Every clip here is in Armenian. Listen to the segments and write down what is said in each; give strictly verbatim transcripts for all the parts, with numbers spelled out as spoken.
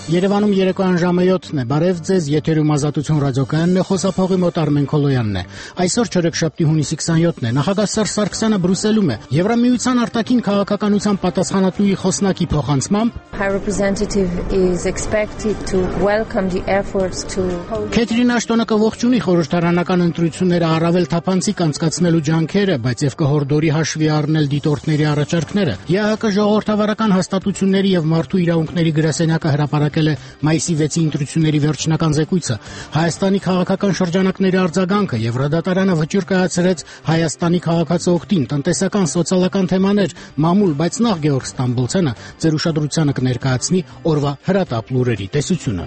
Երևանում երեկոյան ժամը յոթն է, բարև ձեզ, եթերում Ազատություն ռադիոկայանն է, խոսափողի մոտ Արմեն Քոլոյանն է։ Այսօր չորեքշաբթի հունիսի քսաներկուսն է, նախագահ Սերժ Սարգսյանը Բրյուսելում է, Եվրամիության արտաքին քաղաքականության պատասխանատուի խոսնակի փոխանցմամբ Քեթրին Աշտոնը կողջունի խորհրդարանական ընտրությունները առավել թափանցիկ անցկացնելու ջանքերը, բայց եւ կհորդորի հաշվի առնել դիտորդների առաջարկները։ ԵԱՀԿ ժողովրդավարական հաստատությունների եւ մարդու իրավունքների գրասենյակը հրապարակել է մայիսի վեցի ընտրությունների վերջնական զեկույցը։ Հայաստանի քաղաքական շրջանակների արձագանքը Եվրադատարանը վճիռ կայացրեց Հայաստանի քաղաքացիողտին, տնտեսական, սոցիալական թեմաներ, մամուլ, բայց նախ Գեորգ Ստամբոլցյանը ձեր ուշադրությանը կներկայացնի օրվա հրատապ լուրերի տեսությունը։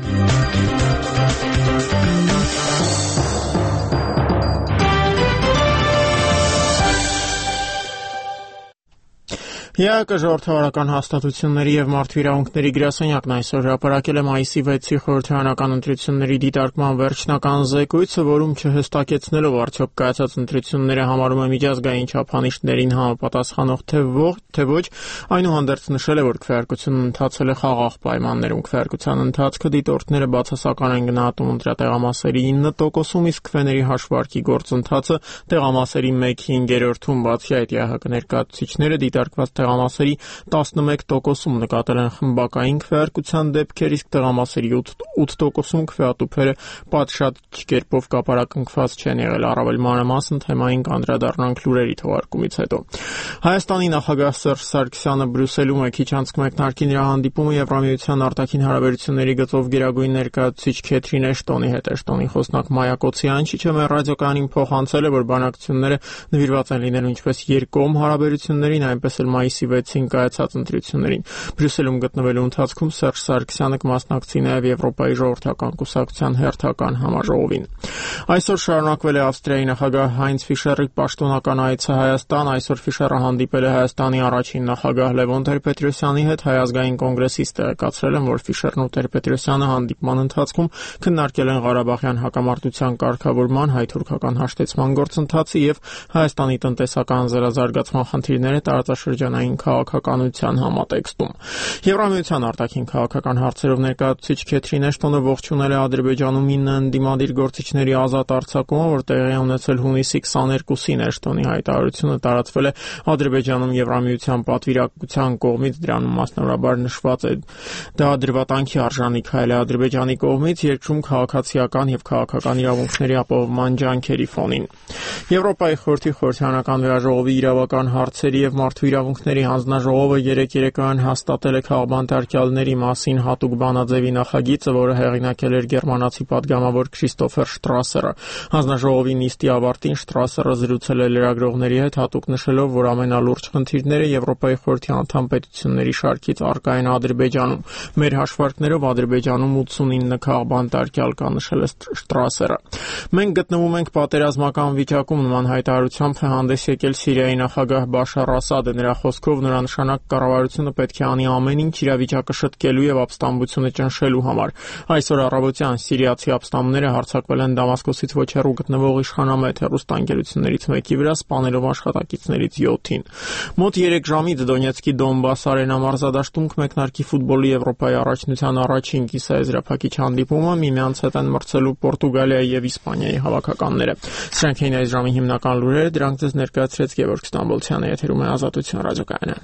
ԵԱՀԿ ժողովրդավարական հաստատությունների եւ մարդու իրավունքների գրասենյակն այսօր հրապարակել է մայիսի վեցի խորհրդարանական ընտրությունների դիտարկման վերջնական զեկույցը, որում չհստակեցնելով արդյոք կայացած ընտրությունները համարում է միջազգային չափանիշներին համապատասխանող թե ոչ, այնուհանդերձ նշել է, որ քվեարկությունն ընթացել է խաղաղ պայմաններում։ Քվեարկության ընթացքը դիտորդները բացասական են գնահատում ընտրատեղամասերի ինը տոկոսում, իսկ քվեների հաշվարկի գործընթացը տեղամասերի մեկ հինգերորդում, բացի այդ ԵԱՀԿ ներկայացուցիչները դիտարկված տեղամասերի տասնմեկ տոկոսում նկատել են խմբակային քվեարկության դեպքեր, իսկ տեղամասերի ութ տոկոսում քվեատուփերը պատշաճ կերպով կապարակնքված չեն եղել։ Առավել մանրամասն թեմային կանդրադառնանք լուրերի թողարկումից հետո։ Հայաստանի նախագահ Սերժ Սարգսյանը Բրյուսելում է, քիչ անց կմեկնարկի նրա հանդիպումը Եվրամիության արտաքին հարաբերությունների գծով գերագույն ներկայացուցիչ Քեթրին Աշտոնի հետ։ Աշտոնի խոսնակ Մայա Կոցյանչիչը մեր ռադիոկայանին փոխանցել է, որ բանակցությունները նվիրված են լինելու ինչպես երկկողմ հարաբերություններին, այնպես էլ մայիսի վեցին կայացած ընտրություններին։ Բրյուսելում գտնվելու ընթացքում Սերժ Սարգսյանը կմասնակցի նաև Եվրոպայի ժողովրդական կուսակցության հերթական համաժողովին։ Այսօր շարունակվել է Ավստրիայի նախագահ Հայնց Ֆիշերի պաշտոնական այցը Հայաստան։ Այսօր Ֆիշերը հանդիպել է Հայաստանի առաջին նախագահ Լևոն Տեր-Պետրոսյանի հետ։ Հայ ազգային կոնգրեսից տեղեկացրել են, որ Ֆիշերն ու Տեր-Պետրոսյանը հանդիպման ընթացքում քննարկել են Ղարաբաղյան հակամարտության կարգավորման, հայ-թուրքական հաշտեցման գործընթացը եւ Հայաստանի տնտեսական զարգացման խնդիրները տարածաշրջանային քաղաքականության համատեքստում։ Եվրամիության արտաքին քաղաքական հարցերով ներկայացուցիչ Քեթրին Աշտոնը ողջունել է Ադրբեջանում ինը ընդդիմադիր գործիչների ազատ արձակումը, որ տեղի է ունեցել հունիսի քսաներկուսին։ Աշտոնի հայտարարությունը տարածվել է Ադրբեջանում Եվրամիության պատվիրակության կողմից, դրանում մասնավորաբար նշված է դա դրվատանքի արժանի քայլ է Ադրբեջանի կողմից երկրում քաղաքացիական եւ քաղաքական իրավունքների ապահովման ջանքերի ֆոնին։ Եվրոպայի խորհրդի խորհրդարանական վերաժողովի իրավական հարցերի եւ մարդու իրավունքների հանձնաժողովը երեք երեկոյան հաստատել է քաղբանտարկյալների մասին հատուկ բանաձևի նախագիծը, որը հեղինակել էր գերմանացի պատգամավոր Քրիստոֆեր Շտրասերը։ Հանձնաժողովի նիստի ավարտին Շտրասերը զրուցել է լրագրողների հետ, հատուկ նշելով, որ ամենալուրջ խնդիրները Եվրոպայի խորհրդի անդամ պետությունների շարքից առկա են Ադրբեջանում։ Մեր հաշվարկներով Ադրբեջանում ութսունինը քաղբանտարկյալ կա, նշել է Շտրասերը։ Մենք գտնվում ենք պատերազմական վիճակում, նման հայտարարությամբ է հանդես եկել Սիրիայի նախագահ Բաշար Ասադը։ Նրա խոսքով նորանշանակ կառավարությունը պետք է անի ամեն ինչ իրավիճակը շտկելու եւ ապստամբությունը ճնշելու համար։ Այսօր առավոտյան սիրիացի ապստամբները հարձակվել են Դամասկոսից ոչ հեռու գտնվող իշխանամետ հեռուստաընկերություններից մեկի վրա, սպանելով աշխատակիցներից յոթին։ Մոտ երեք ժամից Դոնեցկի Դոնբաս արենա մարզադաշտում կմեկնարկի ֆուտբոլի Եվրոպայի առաջնության առաջին կիսաեզրափակիչ հանդիպումը, միմյանց հետ են մրցելու Պորտուգալիայի եւ Իսպանիայի հավաքականները։ Սրանք էին այս ժամի հիմնական լուրերը, դրանք ձեզ ներկայացրեց Գեորգ Ստամբոլցյանը, եթերում է Ազատություն ռադիոկայանը։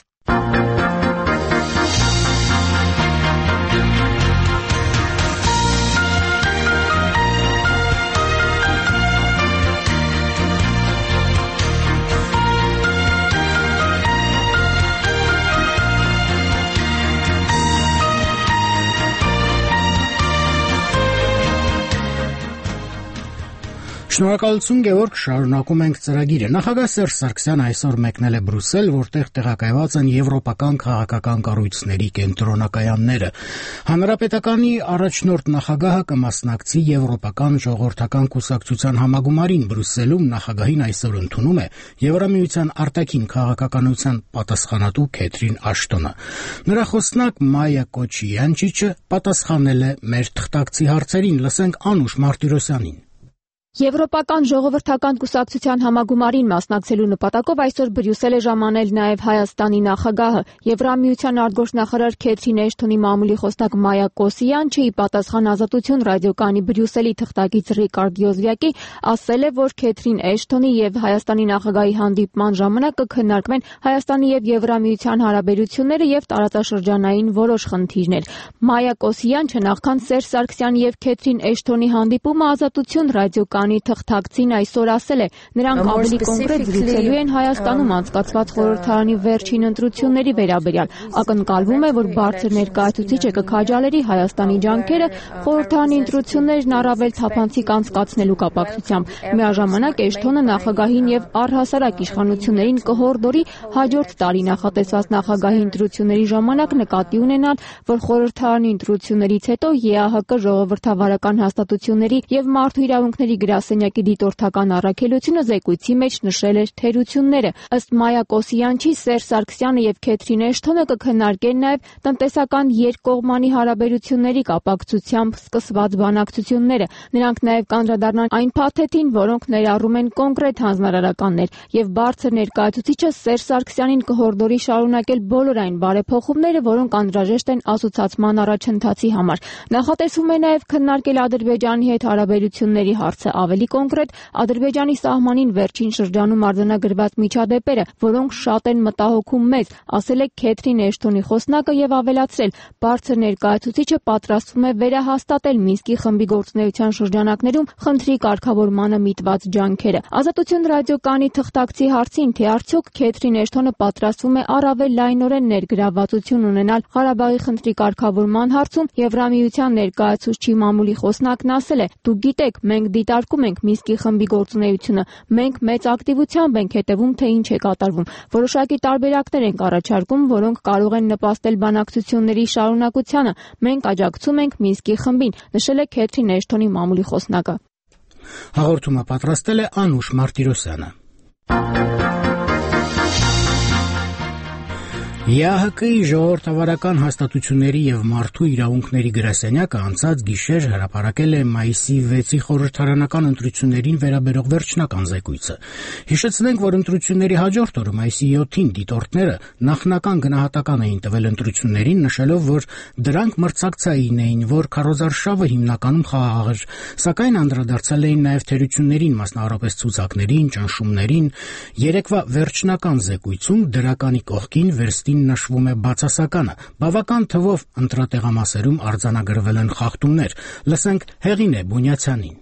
Շնորհակալություն Գեորգ, շարունակում ենք ծրագիրը։ Նախագահ Սերժ Սարգսյանը այսօր մեկնել է Բրյուսել, որտեղ տեղակայված են եվրոպական քաղաքական կառույցների կենտրոնակայանները։ Հանրապետականի առաջնորդ նախագահը կմասնակցի Եվրոպական ժողովրդական կուսակցության համագումարին Բրյուսելում։ Նախագահին այսօր ընդունում է Եվրամիության արտաքին քաղաքականության պատասխանատու Քեթրին Աշտոնը։ Նրա խոսնակ Մայա Կոցյանչիչը պատասխանել է մեր թղթակցի հարցերին։ Լսենք Անուշ Մարտիրոսյանին։ Եվրոպական ժողովրդական կուսակցության համագումարին մասնակցելու նպատակով այսօր Բրյուսել է ժամանել նաև Հայաստանի նախագահը։ Եվրամիության արտգործնախարար Քեթրին Էշթոնի մամուլի խոսնակ Մայա Կոսիանչը ի պատասխան Ազատություն ռադիոկայանի Բրյուսելի թղթակից Ռիկարդ Յոզվյակի ասել է, որ Քեթրին Էշթոնի եւ Հայաստանի նախագահի հանդիպման ժամանակ կքննարկվեն Հայաստանի եւ Եվրամիության հարաբերությունները եւ տարածաշրջանային որոշ խնդիրներ։ Մայա Կոսիանչը նախքան Սերժ Սարգսյանի եւ Քեթրին Էշթոնի հանդիպումը Ազատություն ռադիոկայանի թղթակցին այսօր ասել է, նրանք ավելի կոնկրետ զրուցելու են Հայաստանում անցկացված խորհրդարանի վերջին ընտրությունների վերաբերյալ։ Ակնկալվում է, որ բարձր ներկայացուցիչը կքաջալերի Հայաստանի ջանքերը խորհրդարանի ընտրություններն առավել թափանցիկ անցկացնելու կապակցությամբ։ Միաժամանակ Էշթոնը նախագահին եւ առհասարակ իշխանություններին կհորդորի հաջորդ տարի նախատեսված նախագահի ընտրությունների ժամանակ նկատի ունենալ, որ խորհրդարանի ընտրություններից հետո ԵԱՀԿ ժողովրդավարական հաստատությունների եւ մարդու իրավունքների գրասենյակի դիտորդական առաքելությունը զեկույցի մեջ նշել էր թերությունները։ Ըստ Մայա Կոսիանչի, Սերժ Սարգսյանը եւ Քեթրին Էշթոնը կքննարկեն նաեւ տնտեսական երկկողմանի հարաբերությունների կապակցությամբ սկսված բանակցությունները։ Նրանք նաեւ կանդրադառնան այն փաթեթին, որոնք ներառում են կոնկրետ հանձնարարականներ, եւ բարձր ներկայացուցիչը Սերժ Սարգսյանին կհորդորի շարունակել բոլոր այն բարեփոխումները, որոնք անհրաժեշտ են ասոցացման առաջընթացի համար։ Նախատեսվում է նաեւ քննարկել Ադրբեջանի հետ հարաբերությունների հարցը, ավելի կոնկրետ Ադրբեջանի սահմանին վերջին շրջանում արձանագրված միջադեպերը, որոնք շատ են մտահոգում մեզ, ասել է Քեթրին Էշթոնի խոսնակը եւ ավելացրել, բարձր ներկայացուցիչը պատրաստվում է վերահաստատել Մինսկի խմբի գործունեության շրջանակներում խնդրի կարգավորմանը միտված ջանքերը։ Ազատություն ռադիոկայանի թղթակցի հարցին, թե արդյոք Քեթրին Էշթոնը պատրաստվում է առավել լայնորեն ներգրավվածություն ունենալ Ղարաբաղի խնդրի կարգավորման հարցում, Եվրամիության ներկայացուցչի մամուլի խոսնակն ասել է. «Դուք գիտեք, մենք դիտարկում ենք Մինսկի խմբի գործունեությունը, մենք մեծ ակտիվությամբ ենք հետևում, թե ինչ է կատարվում։ Որոշակի տարբերակներ ենք առաջարկում, որոնք կարող են նպաստել բանակցությունների շարունակությանը։ Մենք աջակցում ենք Մինսկի խմբին», նշել է Քեթրին Էշթոնի մամուլի խոսնակը։ Հաղորդումը պատրաստել է Անուշ Մարտիրոսյանը։ ԵԱՀԿ-ի ժողովրդավարական հաստատությունների եւ մարդու իրավունքների գրասենյակը անցած գիշեր հրապարակել է մայիսի վեցի խորհրդարանական ընտրություններին վերաբերող վերջնական զեկույցը։ Հիշեցնենք, որ ընտրությունների հաջորդ օրը մայիսի յոթին դիտորդները նախնական գնահատական էին տվել ընտրություններին, նշելով, որ դրանք մրցակցային էին, որ քարոզարշավը հիմնականում խաղաղ էր, սակայն անդրադարձել էին նաեւ թերություններին, մասնավորապես ցուցակներին, ճնշումներին։ Երեկվա վերջնական զեկույցում դրականի կողքին վերստին նշվում է բացասականը։ Բավական թվով ընտրատեղամասերում արձանագրվել են խախտումներ։ Լսենք Հեղինե Բունյացյանին։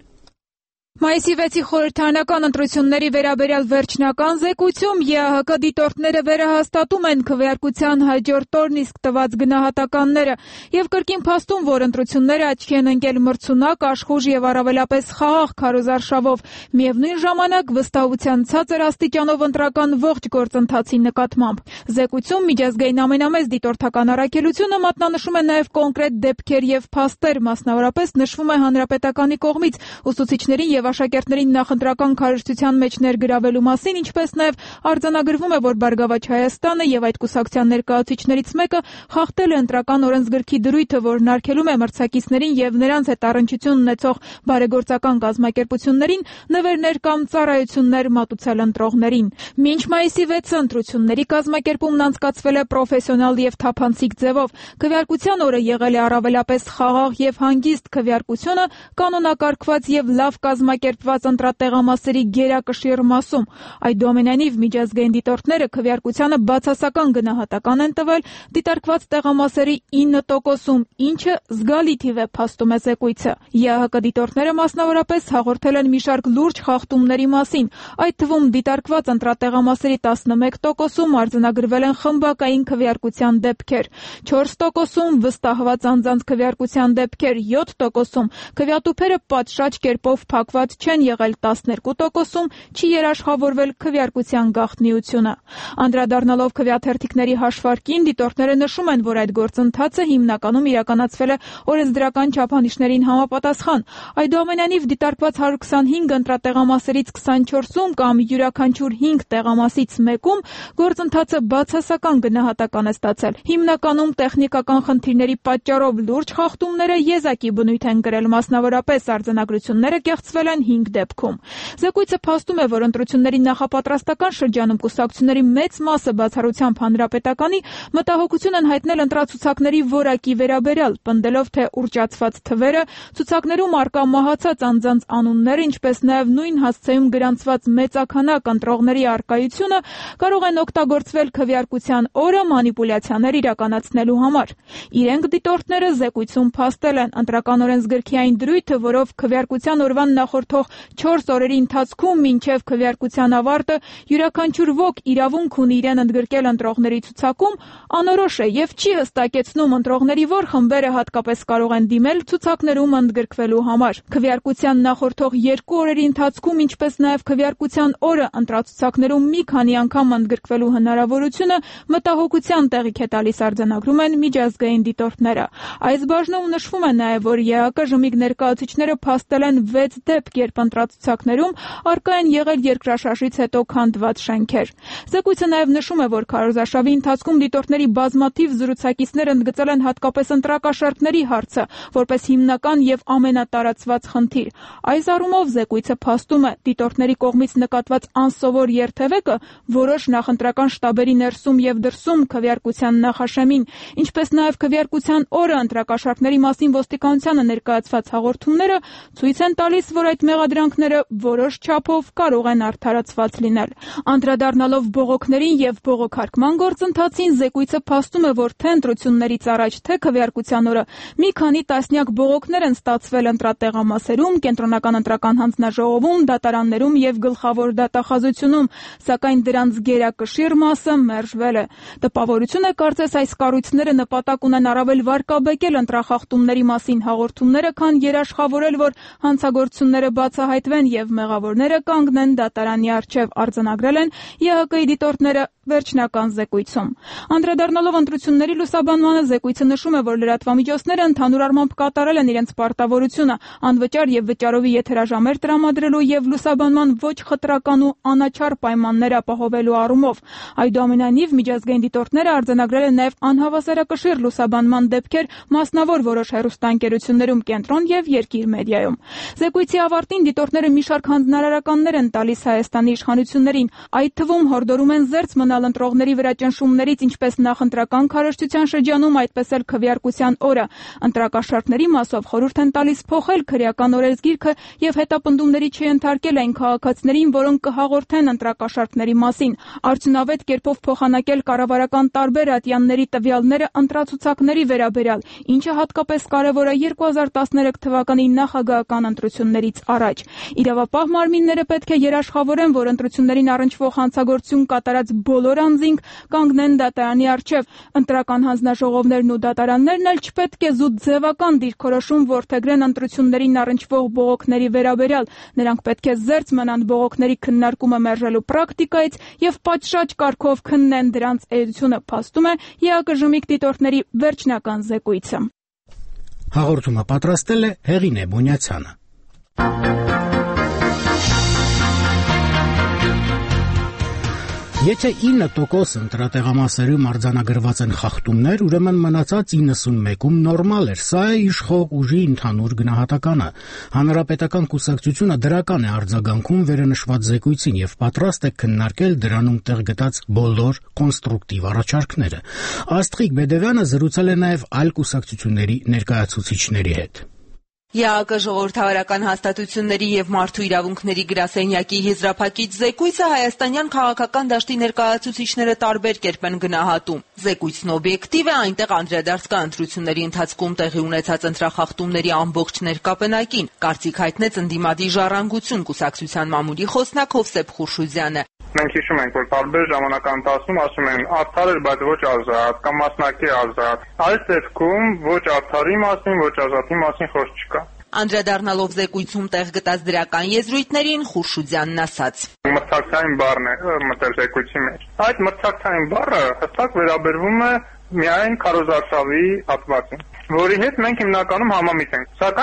Մայիսի վեցի խորհրդարանական ընտրությունների վերաբերյալ վերջնական զեկույցում ԵԱՀԿ դիտորդները վերահաստատում են քվեարկության հաջորդ օրն իսկ տված գնահատականները եւ կրկին փաստում, որ ընտրությունները աչքի են ընկել մրցունակ, աշխուժ եւ առավելապես խաղաղ քարոզարշավով, միևնույն ժամանակ վստահության ցածր աստիճանով ընտրական ողջ գործընթացի նկատմամբ։ Զեկույցում միջազգային ամենամեծ դիտորդական առաքելությունը մատնանշում է նաեւ կոնկրետ դեպքեր եւ փաստեր, մասնավորապես նշվում է հանրապետականի կողմից ուսուցիչներին եւ աշակերտներին նախընտրական քարոզչության մեջ ներգրավելու մասին, ինչպես նաեւ արձանագրվում է, որ Բարգավաճ Հայաստանը եւ այդ կուսակցության ներկայացուցիչներից մեկը խախտել է ընտրական օրենսգրքի դրույթը, որն արգելում է մրցակիցներին եւ նրանց հետ առնչություն ունեցող բարեգործական կազմակերպություններին նվերներ կամ ծառայություններ մատուցել ընտրողներին։ Մինչ մայիսի վեցը ընտրությունների կազմակերպումն անցկացվել է պրոֆեսիոնալ եւ թափանցիկ ձևով։ Քվեարկության օրը եղել է առավելապես խաղաղ եւ հանգիստ քվեարկությունը կանոնակարգված եւ լավ կազմակերպված ընտրատեղամասերի գերակշիռ մասում։ Այդուամենայնիվ միջազգային դիտորդները քվեարկությանը բացասական գնահատական են տվել դիտարկված տեղամասերի ինը տոկոսում, ինչը զգալի թիվ է, փաստում է զեկույցը։ ԵԱՀԿ դիտորդները մասնավորապես հաղորդել են մի շարք լուրջ խախտումների մասին, այդ թվում դիտարկված ընտրատեղամասերի տասնմեկ տոկոսում արձանագրվել են խմբակային քվեարկության դեպքեր, չորս տոկոսում վստահված անձանց քվեարկության դեպքեր, յոթ տոկոսում քվեատուփերը պատշաճ կերպով փակված չեն եղել, տասներկու տոկոսում չի երաշխավորվել քվեարկության գաղտնիությունը։ Անդրադառնալով քվեաթերթիկների հաշվարկին, դիտորդները նշում են, որ այդ գործընթացը հիմնականում իրականացվել է օրենսդրական չափանիշներին համապատասխան։ Այդուամենայնիվ դիտարկված հարյուր քսանհինգ ընտրատեղամասերից քսանչորսում կամ յուրաքանչյուր հինգ տեղամասից մեկում գործընթացը բացասական գնահատական է ստացել։ Հիմնականում տեխնիկական խնդիրների պատճառով լուրջ խախտումները եզակի բնույթ են կրել, մասնավորապես արձանագրությունները կեղծվել են հինգ դեպքում։ Զեկույցը փաստում է, որ ընտրությունների նախապատրաստական շրջանում կուսակցությունների մեծ մասը բացառությամբ Հանրապետականի մտահոգություն են հայտնել ընտրացուցակների որակի վերաբերյալ, պնդելով, թե ուռճացված թվերը, ցուցակներում առկա մահացած անձանց անունները, ինչպես նաև նույն հասցեում գրանցված մեծաքանակ ընտրողների առկայությունը կարող են օգտագործվել քվեարկության օրը մանիպուլյացիաներ իրականացնելու համար։ Իրենք դիտորդները զեկույցում փաստել են ընտրական օրենսգրքի այն դրույթը, որով քվեարկության օրվան նախորդող չորս օրերի ընթացքում մինչև քվեարկության ավարտը յուրաքանչյուր ոք իրավունք ունի իրեն ընդգրկել ընտրողների ցուցակում, անորոշ է եւ չի հստակեցնում ընտրողների որ խմբերը հատկապես կարող են դիմել ցուցակներում ընդգրկվելու համար։ Քվեարկության նախորդող երկու օրերի ընթացքում, ինչպես նաև քվեարկության օրը ընտրացուցակներում մի քանի անգամ ընդգրկվելու հնարավորությունը մտահոգության տեղիք է տալիս, արձանագրում են միջազգային դիտորդները։ Այս բաժնում նշվում է նաև, որ ԵԱԿ ժմիգ ներկայացուցիչները փաստել են վեց դեպք, երբ ընտրացուցակներում առկա են եղել երկրաշարժից հետո քանդված շենքեր։ Զեկույցը նաև նշում է, որ քարոզարշավի ընթացքում դիտորդների բազմաթիվ զրուցակիցներ ընդգծել են հատկապես ընտրակաշառքների հարցը, որպես հիմնական եւ ամենատարածված խնդիր։ Այս առումով զեկույցը փաստում է, դիտորդների կողմից նկատված անսովոր երթևեկը որոշ նախընտրական շտաբերի ներսում եւ դրսում քվեարկության նախաշեմին, ինչպես նաև քվեարկության օրը ընտրակաշառքների մասին ոստիկանությանը ներկայացված հաղորդումները ցույց են տալիս, որ այդ մեղադրանքները որոշ չափով կարող են արդարացված լինել։ Անդրադառնալով բողոքներին եւ բողոքարկման գործընթացին, զեկույցը փաստում է, որ թե ընտրություններից առաջ, թե քվեարկության օրը մի քանի տասնյակ բողոքներ են ստացվել ընտրատեղամասերում, կենտրոնական ընտրական հանձնաժողովում, դատարաններում եւ գլխավոր դատախազությունում, սակայն դրանց գերակշիռ մասը մերժվել է։ Տպավորություն է կարծես այս կառույցները նպատակ ունեն առավել վարկաբեկել ընտրախախտումների մասին հաղորդումները, քան երաշխավորել, որ հանցագործությունները բացահայտվեն եւ մեղավորները կանգնեն դատարանի առջեւ, արձանագրել են ԵԱՀԿ-ի դիտորդները վերջնական զեկույցում։ Անդրադառնալով ընտրությունների լուսաբանմանը, զեկույցը նշում է, որ լրատվամիջոցները ընդհանուր առմամբ կատարել են իրենց պարտավորությունը անվճար եւ վճարովի եթերաժամեր տրամադրելու եւ լուսաբանման ոչ խտրական ու անաչառ պայմաններ ապահովելու առումով։ Այդուամենայնիվ, միջազգային դիտորդները արձանագրել են նաեւ անհավասարակշիռ լուսաբանման դեպքեր մասնավոր որոշ հեռուստաընկերություններում, կենտրոն եւ երկիր մեդիայում։ Զեկույցի ավարտին դիտորդները մի շարք հանձնարարականներ են տալիս Հայաստանի իշխանություններին, այդ թվում հորդորում են զերծ մնալ ընտրողների վրա ճնշումներից, ինչպես նախընտրական քարոզչության շրջանում, այդպես էլ քվեարկության օրը։ Ընտրակաշառքների մասով խորհուրդ են տալիս փոխել քրեական օրենսգիրքը եւ հետապնդումների չընթարկել այն քաղաքացիներին, որոնք կհաղորդեն ընտրակաշառքների մասին, արդյունավետ կերպով փոխանակել կառավարական տարբեր ատյանների տվյալները ընտրացուցակների վերաբերյալ, ինչը հատկապես կարևոր է երկու հազար տասներեք թվականի նախագահական ընտրություններից առաջ։ Իրավապահ մարմինները պետք է երաշխավորեն, որ ընտրություններին առնչվող հանցագործություն կատարած բոլոր անձինք կանգնեն դատարանի առջև։ Ընտրական հանձնաժողովներն ու դատարաններն էլ չպետք է զուտ ձևական դիրքորոշում որդեգրեն ընտրություններին առնչվող բողոքների վերաբերյալ։ Նրանք պետք է զերծ մնան բողոքների քննարկումը մերժելու պրակտիկայից եւ պատշաճ կարգով քննեն դրանց էությունը, փաստում է ԵԱԿ ժմիգ դիտորդների վերջնական զեկույցը։ Հաղորդումը պատրաստել է Հեղինե Բոնյացյանը։ Եթե ինը տոկոս ընտրատեղամասերում արձանագրված են խախտումներ, ուրեմն մնացած իննսունմեկում նորմալ էր։ Սա է իշխող ուժի ընդհանուր գնահատականը։ Հանրապետական կուսակցությունը դրական է արձագանքում վերանշված զեկույցին եւ պատրաստ է քննարկել դրանում տեղ գտած բոլոր կոնստրուկտիվ առաջարկները։ Աստղիկ Բեդևյանը զրուցել է նաեւ այլ կուսակցությունների ներկայացուցիչների հետ։ ԵԱՀԿ ժողովրդավարական հաստատությունների եւ մարդու իրավունքների գրասենյակի եզրափակիչ զեկույցը հայաստանյան քաղաքական դաշտի ներկայացուցիչները տարբեր կերպ են գնահատում։ Զեկույցն օբյեկտիվ է, այնտեղ անդրադարձ կա ընտրությունների ընթացքում տեղի ունեցած ընտրախախտումների ամբողջ ներկապնակին, կարծիք հայտնեց ընդդիմադիր Ժառանգություն կուսակցության մամուլի խոսնակ Հովսեփ Խուրշուդյանը։ Մենք հիշում ենք, որ տարբեր ժամանակահատվածում ասում են արդար էր, բայց ոչ ազատ, կամ մասնակի ազատ։ Այս դեպքում ոչ արդարի մասին, ոչ ազատի մասին խոսք չկա։ Անդրադառնալով զեկույցում տեղ գտած դրական եզրույթներին, Խուրշուդյանն ասաց. Մրցակցային բառն է մտել զեկույցի մեջ։ Այդ մրցակցային բառը հստակ վերաբերվում է միայն քարոզարշավի հատվածին, որի հետ մենք հիմնականում համամիտ ենք։ Սակայն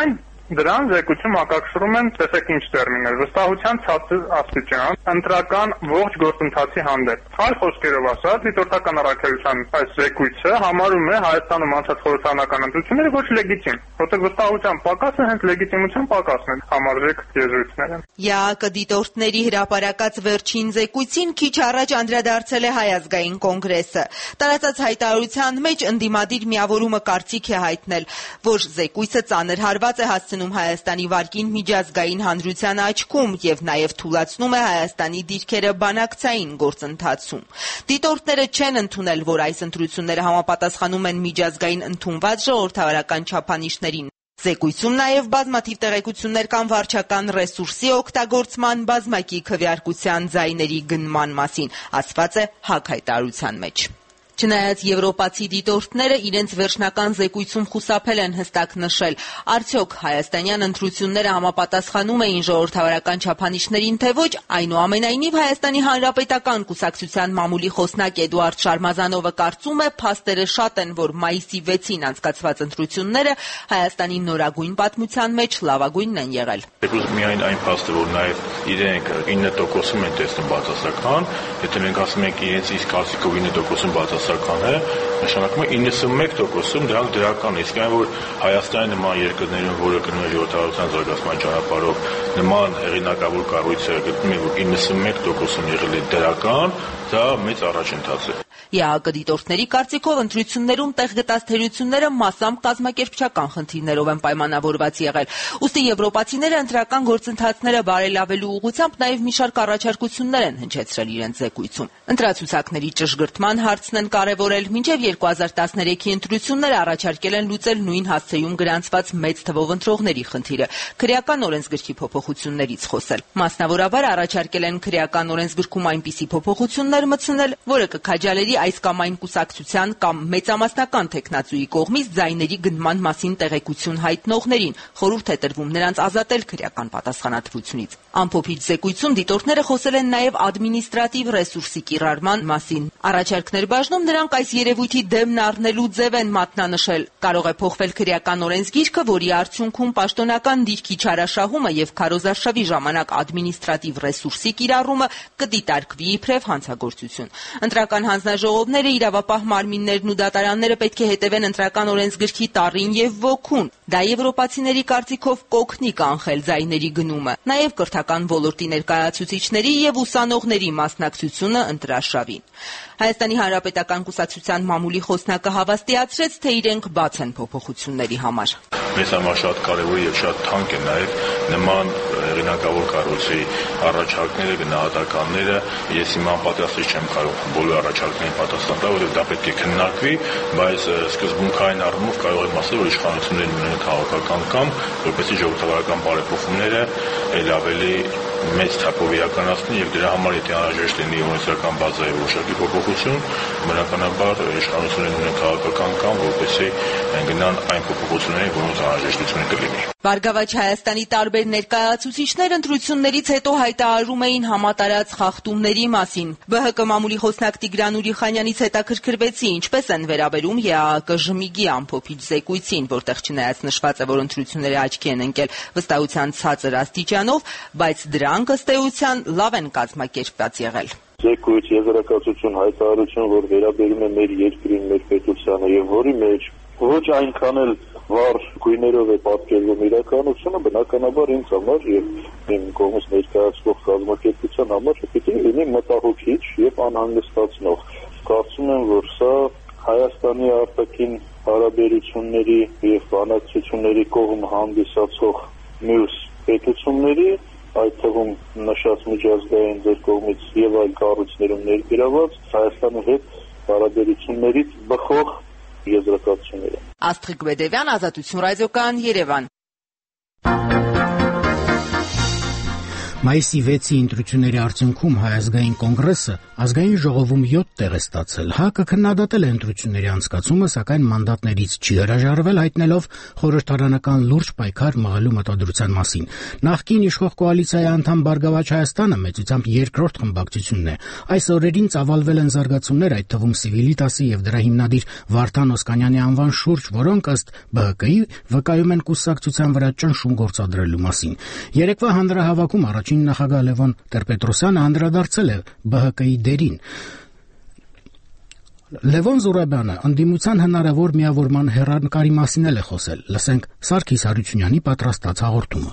Դրան զեկույցում ակակշռում են տեսեք ինչ տերմիններ՝ վստահության ցածր աստիճան, ընտրական ողջ գործընթացի հանդեպ։ Այլ խոսքերով ասած, դիտորդական առաքելության այս զեկույցը համարում է Հայաստանում անցած խորհրդարանական ընտրությունները ոչ լեգիտիմ, որտեղ վստահության պակասը հենց լեգիտիմության պակասն է, համարժեք եզրույթները։ ԵԱՀԿ դիտորդների հրապարակած վերջին զեկույցին քիչ առաջ անդրադարձել է Հայ ազգային կոնգրեսը։ Տարածած հայտարարության մեջ ընդդիմադիր միավորումը կարծիք է հայտնել, որ զեկույցը ծանր հարված է հասցնում Հայաստանի վարկին միջազգային հանրության աչքում եւ նաեւ թուլացնում է Հայաստանի դիրքերը բանակցային գործընթացում։ Դիտորդները չեն ընդունել, որ այս ընտրությունները համապատասխանում են միջազգային ընդունված ժողովրդավարական չափանիշներին։ Զեկույցում նաև բազմաթիվ տեղեկություններ կան վարչական ռեսուրսի օգտագործման, բազմակի քվեարկության ձայների գնման մասին, ասված է ՀԱԿ հայտարարության մեջ։ Չնայած եվրոպացի դիտորդները իրենց վերջնական զեկույցում խուսափել են հստակ նշել, արդյոք հայաստանյան ընտրությունները համապատասխանում էին ժողովրդավարական չափանիշներին, թե ոչ, այնուամենայնիվ Հայաստանի Հանրապետական կուսակցության մամուլի խոսնակ Էդուարդ Շարմազանովը կարծում է, փաստերը շատ են, որ մայիսի վեցին անցկացված ընտրությունները Հայաստանի նորագույն պատմության մեջ լավագույնն են եղել։ Միայն այն փաստը, որ նաև իրենք ինը տոկոսում են տեսնում բացասական, եթե մենք ասում ենք իրենց իսկ կարծիքով ինը տոկոսում բացասական է, նշանակում է իննսունմեկ տոկոսում դրանք դրական է, իսկ այն որ Հայաստանի նման երկրներում, որը գնում է ժողովրդավարության զարգացման ճանապարհով, նման հեղինակավոր կառույցը գտնում է, որ իննսունմեկ տոկոսում եղել է դրական, դա մեծ առաջընթաց է։ ԵԱՀԿ դիտորդների կարծիքով ընտրություններում տեղ գտած թերությունները մասամբ կազմակերպչական խնդիրներով են պայմանավորված եղել։ Ուստի եվրոպացիները ընտրական գործընթացները բարելավելու ուղղությամբ նաև մի շարք առաջարկություններ են հնչեցրել իրենց զեկույցում։ Ընտրացուցակների ճշգրտման հարցն են կարևորել, մինչև երկու հազար տասներեքի ընտրությունները առաջարկել են լուծել նույն հասցեում գրանցված մեծ թվով ընտրողների խնդիրը, քրեական օրենսգրքի փոփոխություններից խոսել։ Մասնավորաբար առաջարկել են քրեական օրենսգրքում այնպիսի փոփոխություններ մտցնել, որը կքաջալերի այս կամ այն կուսակցության կամ մեծամասնական թեկնածուի կողմից ձայների գնման մասին տեղեկություն հայտնողներին, խորհուրդ է տրվում նրանց ազատել քրեական պատասխանատվությունից։ Ամփոփիչ զեկույցում դիտորդները խոսել են նաև ադմինիստրատիվ ռեսուրսի կիրառման մասին։ Առաջարկներ բաժնում նրանք այս երևույթի դեմն առնելու ձև են մատնանշել։ Կարող է փոխվել քրեական օրենսգիրքը, որի արդյունքում պաշտոնական դիրքի չարաշահումը եւ քարոզարշավի ժամանակ ադմինիստրատիվ ռեսուրսի կիրառումը կդիտարկվի իբրև հանցագործություն։ Ընտրական հանձնաժողովները, իրավապահ մարմիններն ու դատարանները պետք է հետևեն ընտրական օրենսգրքի տառին եւ ոգուն։ Դա եվրոպացիների կարծիքով կօգնի կանխել ձայների գնումը։ Նաեւ կրթական ոլորտի ներկայացուցիչների եւ ուսանողների մասնակցությունը ընտրաշավին։ Հայաստանի Հանրապետական կուսակցության մամուլի խոսնակը հավաստիացրեց, թե իրենք բաց են փոփոխությունների համար։ Մեզ համար շատ կարևոր եւ շատ թանկ է նաեւ նման հեղինակավոր կառույցի առաջարկները, գնահատականները։ Ես հիմա պատասխան չեմ կարող բոլոր առաջարկներին պատասխան տալ, որովհետեւ դա պետք է քննարկվի, բայց սկզբունքային առումով կարող եմ ասել, որ իշխանություններն ունեն քաղաքական կամ որպեսզի ժողովրդավարական բարեփոխումները ել ավելի մեծ թափով իրականացնի եւ դրա համար եթե անհրաժեշտ լինի օրենսդրական բազայի որոշակի փոփոխություն, բնականաբար իշխանություններն ունեն քաղաքական կամ որպեսզի գնան այն փոփոխություններին, որոնց անհրաժեշտություն կլինի։ Բարգավաճ Հայաստանի տարբեր ներկայացուցիչներ ընտրություններից հետո հայտարարում էին համատարած խախտումների մասին։ ԲՀԿ մամուլի խոսնակ Տիգրան Ուրիխանյանից հետաքրքրվեցի, ինչպես են վերաբերում ԵԱՀԿ ժմիգի ամփոփիչ զեկույցին, որտեղ չնայած նշված է, որ ընտրությունները աչքի են ընկել վստահության ցածր աստիճանով, բայց դրանք ըստ էության լավ են կազմակերպված եղել։ Զեկույց, եզրակացություն, հայտարարություն, որ վերաբերում է մեր երկրին, մեր պետությանը եւ որի մեջ ոչ այնքան էլ վառ գույներով է պատկերվում իրականությունը, բնականաբար ինձ համար եւ իմ կողմից ներկայացվող կազմակերպության համար պիտի լինի մտահոգիչ եւ անհանգստացնող։ Կարծում եմ, որ սա Հայաստանի արտաքին հարաբերությունների եւ բանակցությունների կողմ հանդիսացող մյուս պետությունների, այդ թվում նշած միջազգային ձեր կողմից եւ այլ կառույցներում ներգրաված Հայաստանի հետ հարաբերություններից բխող եզրակացությունները։ Աստղիկ Բեդևյան, Ազատություն ռադիոկայան, Երևան։ Մայիսի վեցի ընտրությունների արդյունքում Հայ ազգային կոնգրեսը ազգային ժողովում յոթ տեղ է ստացել։ ՀԱԿ-ը քննադատել է ընտրությունների անցկացումը, սակայն մանդատներից չի հրաժարվել, հայտնելով խորհրդարանական լուրջ պայքար մղելու մտադրության մասին։ Նախկին իշխող կոալիցիայի անդամ Բարգավաճ Հայաստանը մեծությամբ երկրորդ խմբակցությունն է։ Այս օրերին ծավալվել են զարգացումներ, այդ թվում Civitas-ի եւ դրա հիմնադիր Վարդան Օսկանյանի անվան շուրջ, որոնք ըստ Բ Հ Կ-ի վկայում են կուսակցության վրա ճնշում գործադրելու մասին։ Երեկվա հանրահավաքում առաջին նախագահ Լևոն Տեր-Պետրոսյանը անդրադարձել է Բ Հ Կ-ի դերին։ Լևոն Զուրաբյանը ընդդիմության հնարավոր միավորման հեռանկարի մասին էլ է խոսել։ Լսենք Սարգիս Հարությունյանի պատրաստած հաղորդումը։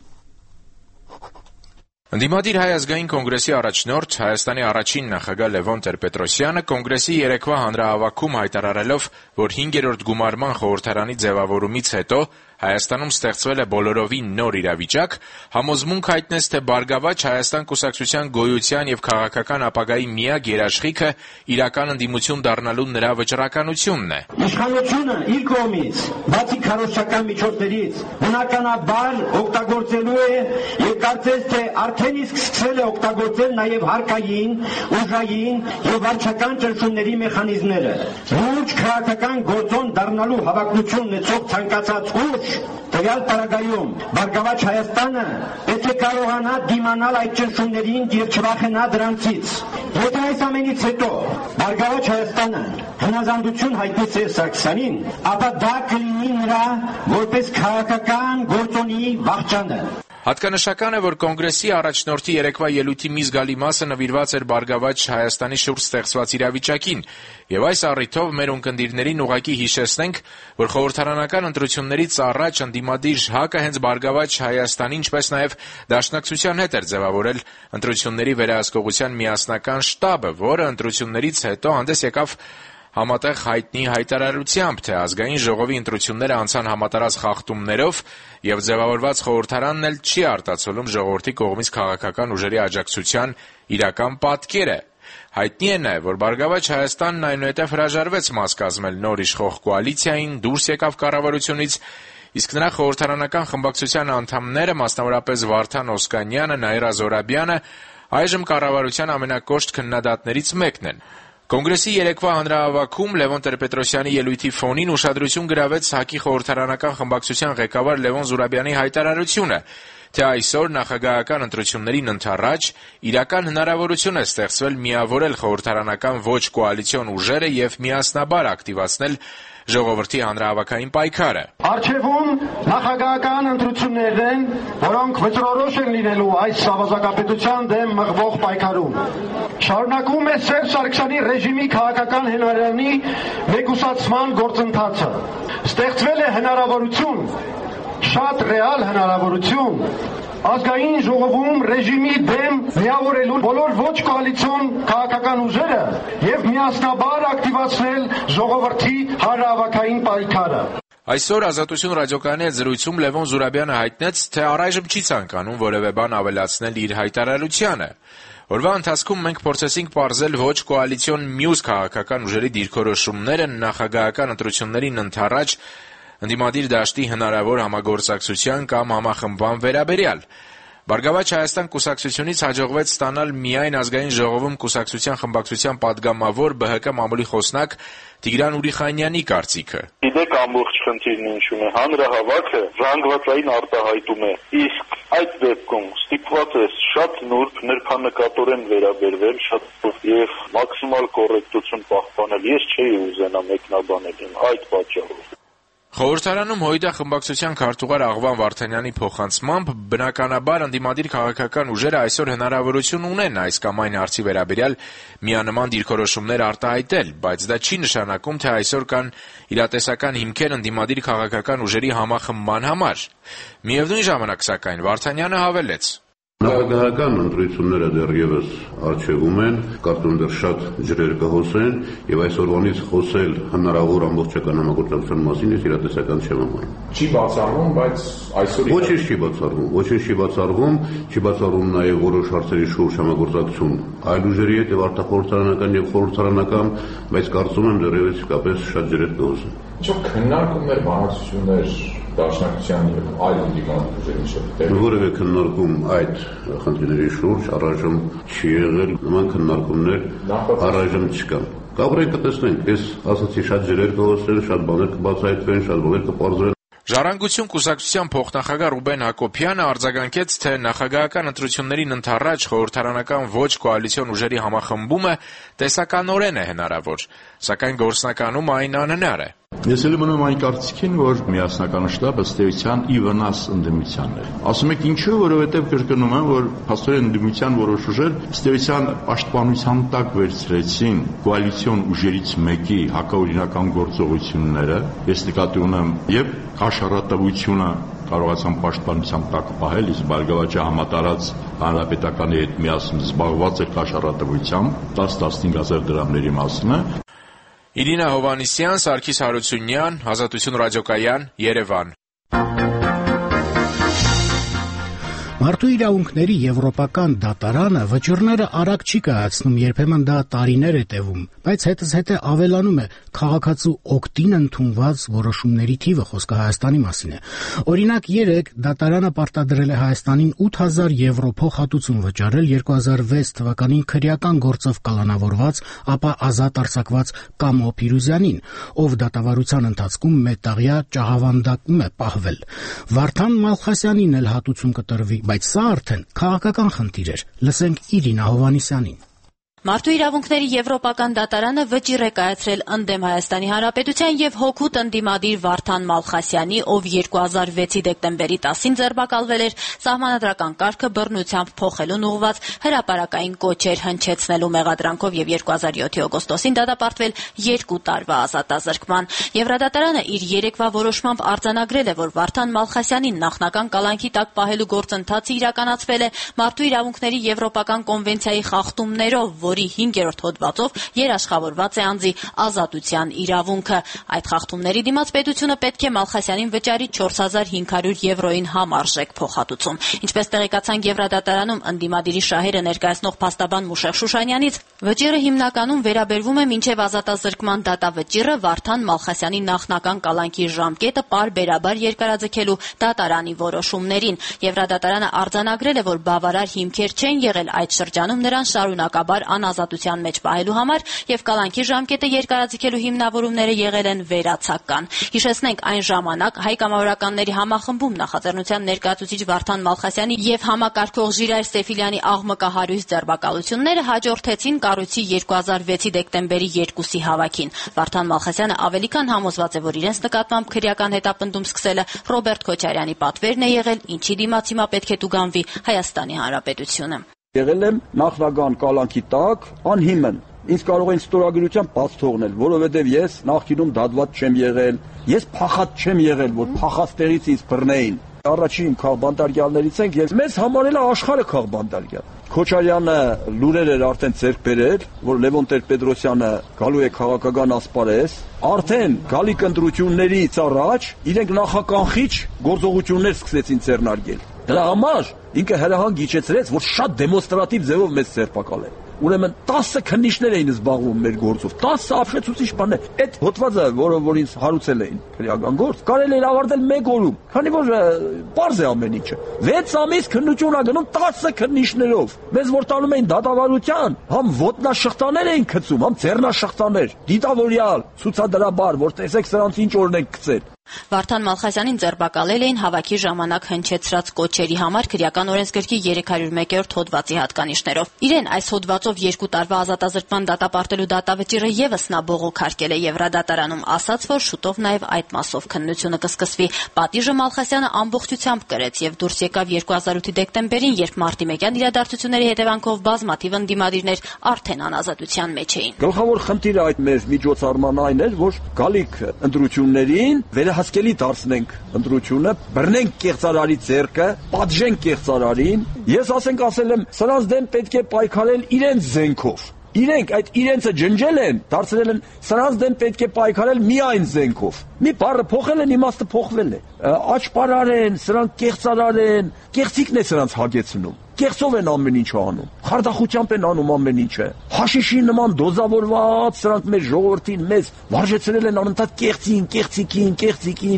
Ընդդիմադիր Հայ ազգային կոնգրեսի առաջնորդ Հայաստանի առաջին նախագահ Լևոն Տեր-Պետրոսյանը կոնգրեսի երեկվա հանրահավաքում հայտարարելով, որ հինգերորդ գումարման խորհրդարանի ձևավորումից հետո Հայաստանում ստեղծվել է բոլորովին նոր իրավիճակ, համոզմունք հայտնեց, թե Բարգավաճ Հայաստան կուսակցության գոյության եւ քաղաքական ապագայի միակ երաշխիքը իրական ընդդիմություն դառնալու նրա վճռականությունն է։ Իշխանությունը իր կողմից, բացի քարոզչական միջոցներից, բնականաբար օգտագործելու է եւ կարծես թե արդեն իսկ սկսել է օգտագործել նաեւ հարկային, ուժային եւ վարչական ճնշումների մեխանիզմները։ Լուրջ քաղաքական գործոն դառնալու հավակնություն ունեցող ցանկացած ուժ տվյալ պարագայում Բարգավաճ Հայաստանը պետք է կարողանա դիմանալ այդ ճնշումներին եւ չվախենա դրանցից։ Եթե այս ամենից հետո Բարգավաճ Հայաստանը հնազանդություն հայտնի Սերժ Սարգսյանին, ապա դա կլինի նրա որպես քաղաքական գործոնի վախճանը։ Հատկանշական է, որ կոնգրեսի առաջնորդի երեկվա ելույթի մի զգալի մասը նվիրված էր Բարգավաճ Հայաստանի շուրջ ստեղծված իրավիճակին, եւ այս առիթով մեր ունկնդիրներին ուղղակի հիշեցնենք, որ խորհրդարանական ընտրություններից առաջ ընդդիմադիր ՀԱԿ-ը հենց Բարգավաճ Հայաստանի, ինչպես նաեւ Դաշնակցության հետ էր ձևավորել ընտրությունների վերահսկողության միասնական շտաբը, որը ընտրություններից հետո հանդես եկավ համատեղ հայտնի հայտարարությամբ, թե ազգային ժողովի ընտրությունները անցան համատարած խախտումներով եւ ձևավորված խորհրդարանն էլ չի արտացոլում ժողովրդի կողմից քաղաքական ուժերի աջակցության իրական պատկերը։ Հայտնի է նաեւ, որ Բարգավաճ Հայաստանն այնուհետև հրաժարվեց մաս կազմել նոր իշխող կոալիցիային, դուրս եկավ կառավարությունից, իսկ նրա խորհրդարանական խմբակցության անդամները, մասնավորապես Վարդան Օսկանյանը, Նաիրա Զորաբյանը, այժմ կառավարության ամենակոշտ քննադատներից մեկն են։ Կոնգրեսի երեկվա հանրահավաքում Լևոն Տեր-Պետրոսյանի ելույթի ֆոնին ուշադրություն գրավեց ՀԱԿ-ի խորհրդարանական խմբակցության ղեկավար Լևոն Զուրաբյանի հայտարարությունը, թե այսօր նախագահական ընտրություններին ընդառաջ իրական հնարավորություն է ստեղծվել միավորել խորհրդարանական ոչ կոալիցիոն ուժերը եւ միասնաբար ակտիվացնել ժողովրդի հանրահավաքային պայքարը։ Արչևում նախագահական ընտրություններն են, որոնք վճռորոշ են լինելու այս ավազակապետության դեմ մղվող պայքարում։ Շարունակվում է Սերժ Սարգսյանի ռեժիմի քաղաքական հենարանի մեկուսացման գործընթացը։ Ստեղծվել է հնարավորություն, շատ ռեալ հնարավորություն, ազգային ժողովում ռեժիմի դեմ միավորելու բոլոր ոչ կոալիցիոն քաղաքական ուժերը եւ միասնաբար ակտիվացնել ժողովրդի հանրահավաքային պայքարը։ Այսօր Ազատություն ռադիոկայանի հետ զրույցում Լևոն Զուրաբյանը հայտնեց, թե առայժմ չի ցանկանում որևէ բան ավելացնել իր հայտարարությանը։ Օրվա ընթացքում մենք փորձեցինք պարզել ոչ կոալիցիոն մյուս քաղաքական ուժերի դիրքորոշումները նախագահական ընտրություններին ընդառաջ ընդդիմադիր դաշտի հնարավոր համագործակցության կամ համախմբման վերաբերյալ։ Բարգավաճ Հայաստան կուսակցությունից հաջողվեց ստանալ միայն ազգային ժողովում կուսակցության խմբակցության падգամավոր Բ Հ Կ մամուլի խոսնակ Տիգրան Ուրիխանյանի կարծիքը։ Գիտեք ամբողջ խնդիրն ինչու՞ն է, հանրահավաքը զանգվածային արտահայտում է, իսկ այդ դեպքում ստիպված է շատ նուրբ նրբանկատորեն վերաբերվել, շատ եւ մաքսիմալ կոռեկտություն պահպանել։ Ես չէի ուզենա մեկնաբանել այդ պատճառով։ Խորհրդարանում ՀՅԴ խմբակցության քարտուղար Աղվան Վարդանյանի փոխանցմամբ բնականաբար ընդդիմադիր քաղաքական ուժերը այսօր հնարավորություն ունեն այս կամ այն հարցի վերաբերյալ միանման դիրքորոշումներ արտահայտել, բայց դա չի նշանակում, թե այսօր կան իրատեսական հիմքեր ընդդիմադիր քաղաքական ուժերի համախմբման համար։ Միևնույն ժամանակ, սակայն, Վարդանյանը հավելեց. Նախագահական ընտրությունները դեռևս առջևում են, կարծում դեռ շատ ջրեր կհոսեն եւ այսօրվանից խոսել հնարավոր ամբողջական համագործակցության մասին ես իրատեսական չեմ համարում։ Չի բացառվում, բայց այսօր ոչինչ չի բացառվում, ոչինչ չի բացառվում, չի բացառվում նաեւ որոշ հարցերի շուրջ համագործակցություն այլ ուժերի հետ եւ արտախորհրդարանական եւ խորհրդարանական, բայց կարծում եմ դեռևս իսկապես շատ ջրեր կհոսեն։ Ինչ քննարկումներ, բանակցություններ Դաշնակցության եւ այլ ընդդիմադիր ուժերի շրջանում։ Որևէ քննարկում այդ խնդիրների շուրջ առայժմ չի եղել, նման քննարկումներ առայժմ չկան։ Կապրենք կտեսնենք, ես ասացի շատ ջրեր կհոսեն, շատ բաներ կբացահայտվեն, շատ բաներ կպարզվեն։ Ժառանգություն կուսակցության փոխնախագահ Ռուբեն Հակոբյանը արձագանքեց, թե նախագահական ընտրություններին ընդառաջ խորհրդարանական ոչ կոալիցիոն ուժերի համախմբումը տեսականորեն է հնարավոր, սակայն գործնականում այն անհնար է։ Ես էլ մնում այն կարծիքին, որ միասնական շտաբը ըստ էության ի վնաս ընդդիմությանն է։ Ասում եք ինչու, որովհետև կրկնում եմ, որ փաստորեն ընդդիմության որոշ ուժեր ըստ էության պաշտպանության տակ վերցրեցին կոալիցիոն ուժերից մեկի հակաօրինական գործողությունները, ես նկատի ունեմ եւ կաշառատվությունը կարողացան պաշտպանության տակ պահել, իսկ Բարգավաճը համատարած հանրապետականի հետ միասին զբաղված է կաշառատվությամբ տասը-տասնհինգ հազար դրամների մասն է։ Իրինա Հովհաննիսյան, Սարգիս Հարությունյան, Ազատություն ռադիոկայան, Երևան։ Մարդու իրավունքների եվրոպական դատարանը վճիռները արագ չի կայացնում, երբեմն դա տարիներ է տևում, բայց հետզհետե ավելանում է քաղաքացու օգտին ընդունված որոշումների թիվը, խոսքը Հայաստանի մասին է։ Օրինակ, երեկ դատարանը պարտադրել է Հայաստանին ութ հազար եվրո փոխհատուցում վճարել երկու հազար վեց թվականին քրեական գործով կալանավորված, ապա ազատ արձակված Կամո Փիրուզյանին, ով դատավարության ընթացքում մետաղյա ճահավանդակում է պահվել։ Վարդան Մալխասյանին էլ հատուցում կտրվի, բայց սա արդեն քաղաքական խնդիր էր։ Լսենք Իրինա Հովհաննիսյանին։ Մարդու իրավունքների եվրոպական դատարանը վճիռ է կայացրել ընդդեմ Հայաստանի Հանրապետության եւ հօգուտ ընդդիմադիր Վարդան Մալխասյանի, ով երկու հազար վեցի դեկտեմբերի տասին ձերբակալվել էր սահմանադրական կարգը բռնությամբ փոխելուն ուղղված հրապարակային կոչեր հնչեցնելու մեղադրանքով եւ երկու հազար յոթի օգոստոսին դատապարտվել երկու տարվա ազատազրկման։ Եվրադատարանը իր երեկվա որոշմամբ արձանագրել է, որ Վարդան Մալխասյանին նախնական կալանքի տակ պահելու գործընթացը իրականացվել է Մարդու իրավունքների եվրոպական կոնվենցիայի խախտումներով, որի հինգերորդ հոդվածով երաշխավորված է անձի ազատության իրավունքը։ Այդ խախտումների դիմաց պետությունը պետք է Մալխասյանին վճարի չորս հազար հինգ հարյուր եվրոյին համարժեք փոխհատուցում։ Ինչպես տեղեկացան Եվրադատարանում ընդդիմադիրի շահերը ներկայացնող փաստաբան Մուշեղ Շուշանյանից, վճիռը հիմնականում վերաբերվում է մինչև ազատազրկման դատավճիռը Վարդան Մալխասյանի նախնական կալանքի ժամկետը պարբերաբար երկարաձգելու դատարանի որոշումներին։ Եվրադատարանը արձանագրել է, որ բավարար հիմքեր չեն եղել այդ շրջանում նրան շարունակաբար անազատության մեջ պահելու համար եւ կալանքի ժամկետը երկարաձգելու հիմնավորումները եղել են վերացական։ Հիշեցնենք, այն ժամանակ հայ կամավորականների համախմբում նախաձեռնության ներկայացուցիչ Վարդան Մալխասյանի եւ համակարգող Ժիրայր Սեֆիլյանի աղմկահարույց ձերբակալությունները հաջորդեցին կառույցի երկու հազար վեցի դեկտեմբերի երկուսի հավաքին։ Վարդան Մալխասյանը ավելի քան համոզված է, որ իրենց նկատմամբ քրեական հետապնդում սկսելը Ռոբերտ Քոչարյանի պատվերն է եղել, ինչի դիմաց հիմա պետք է տուգանվի Հայաստանի Հանրապետությունը։ Եղել եմ նախնական կալանքի տակ անհիմն։ Ինձ կարող են ստորագրությամբ բաց թողնել, որովհետև ես նախկինում դատված չեմ եղել, ես փախած չեմ եղել, որ փախածներից ինձ բռնեին։ Առաջին քաղբանտարկյալներից ենք, ես մեզ համարել է աշխարհը քաղբանտարկյալ։ Քոչարյանը լուրեր էր արդեն ձեռք բերել, որ Լևոն Տեր-Պետրոսյանը գալու է քաղաքական ասպարեզ, արդեն գալիք ընտրություններից առաջ իրենք նախականխիչ գործողություններ սկսեցին ձեռնարկել։ Դրա համար ինքը հրահանգ իջեցրեց, որ շատ դեմոնստրատիվ ձևով մեզ ձերբակալեն։ Ուրեմն տասը քննիչներ էին զբաղվում մեր գործով, տասը ապշեցուցիչ բաներ։ Այդ հոդվածը, որը որ ինձ հարուցել էին քրեական գործ, կարելի էր ավարտել մեկ օրում, քանի որ պարզ է ամեն ինչը։ վեց ամիս քննություն ա գնում տասը քննիչներով։ Մեզ որ տանում էին դատավարության, համ ոտնաշղթաներ էին գցում, համ ձեռնաշղթաներ, դիտավորյալ, ցուցադրաբար, որ տեսեք սրանց ինչ օրն են գցել։ Վարդան Մալխասյանին ձերբակալել էին հավաքի ժամանակ հնչեցրած կոչերի համար քրեական օրենսգրքի երեք հարյուր մեկերորդ հոդվածի հատկանիշներով։ Իրեն այս հոդվածով երկու տարվա ազատազրկման դատապարտելու դատավճիռը եւս նա բողոքարկել է Եվրադատարանում, ասաց, որ շուտով նաեւ այդ մասով քննությունը կսկսվի։ Պատիժը Մալխասյանը ամբողջությամբ կրեց եւ դուրս եկավ երկու հազար ութի դեկտեմբերին, երբ մարտիմեկյան իրադարձությունների հետևանքով բազմաթիվ ընդդիմադիրներ արդեն անազատության մեջ էին։ Գլխավոր խնդիրը այդ մեր միջոցառման այն էր, որ գալիք ընտրություններին հասկելի դարձնենք ընտրությունը, բռնենք կեղծարարի ձեռքը, պատժենք կեղծարարին։ Ես ասենք ասել եմ, սրանց դեմ պետք է պայքարել իրենց զենքով։ Իրենք այդ իրենցը ջնջել են, դարձրել են, սրանց դեմ պետք է պայքարել միայն զենքով։ Մի բառը փոխել են, իմաստը փոխվել է։ Աճպարար են, սրանք կեղծարար են, կեղծիկն է սրանց հագեցնում։ Կեղծով են ամեն ինչ անում, խարդախությամբ են անում ամեն ինչը։ Հաշիշի նման դոզավորված սրանք մեր ժողովրդին մեզ վարժեցրել են անընդհատ կեղծին, կեղծիկին, կեղծիկին։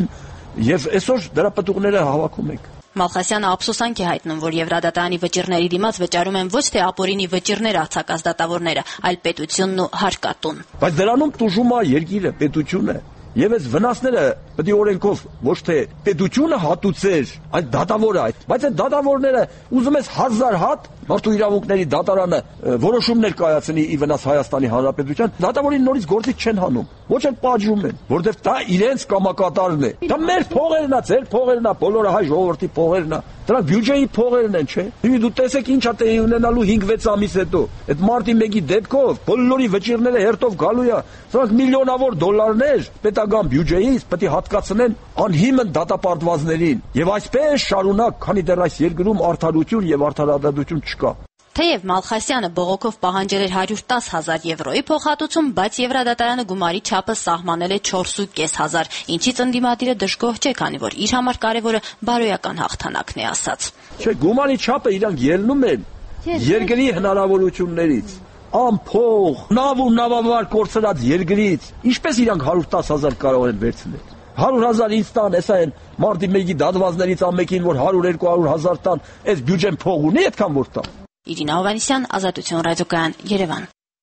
եւ այսօր դրա պտուղները հավաքում ենք։ Մալխասյանը ափսոսանք է հայտնում, որ Եվրադատարանի վճիռների դիմաց վճարում են ոչ թե ապօրինի վճիռներ արձակած դատավորները, այլ պետությունն ու հարկատուն։ Բայց դրանում տուժում է երկիրը, պետությունը։ Եվ այս վնասները պետք է օրենքով ոչ թե պետությունը հատուցեր, այլ դատավորը այդ։ Բայց այդ դատավորները ուզում ես հազար հատ մարդու իրավունքների դատարանը որոշումներ կայացնի ի վնաս Հայաստանի Հանրապետության, դատավորին նորից գործից չեն հանում, ոչ էլ պատժում են, որովհետև դա իրենց կամակատարն է։ Դա մեր փողերն է, ձեր փողերն է, բոլորը հայ ժողովրդի փողերն է։ Դրանք բյուջեի փողերն են, չէ՞։ Հիմա դու տեսեք ինչա տեղի ունենալու հինգ վեց ամիս հետո։ Այդ մարտի մեկի դեպքով բոլորի վճիռները հերթով գալու է։ Սրանք միլիոնավոր դոլարներ պետական բյուջեից պետք է հատկացնեն անհիմն դատապարտվածներին։ Եվ այսպես շարունակ, քանի դեռ այս երկրում արդարություն եւ արդարադատություն չկա։ Թեև Մալխասյանը բողոքով պահանջել էր հարյուր տասը հազար եվրոյի փոխհատուցում, բայց Եվրադատարանը գումարի չափը սահմանել է չորս ու կես հազար, ինչից ընդդիմադիրը դժգոհ չէ, քանի որ իր համար կարևորը բարոյական հաղթանակն է ասած։ Չէ, գումարի չափը իրանք ելնում են երկրի հնարավորություններից, ամփող, նավ ու նավավար կորցրած երկրից, ինչպես իրանք հարյուր տասը հազար կարող են վերցնել։ հարյուր հազար ինձ տան, հեսա են մարտի մեկի դատվածներից ամենին, որ հարյուր երկու հարյուր հազար տան, այս բյուջեն փող ունի այդքան որ տան։ Իրինա Հովհաննիսյան, Ազատություն ռադիոկայան, Երևան։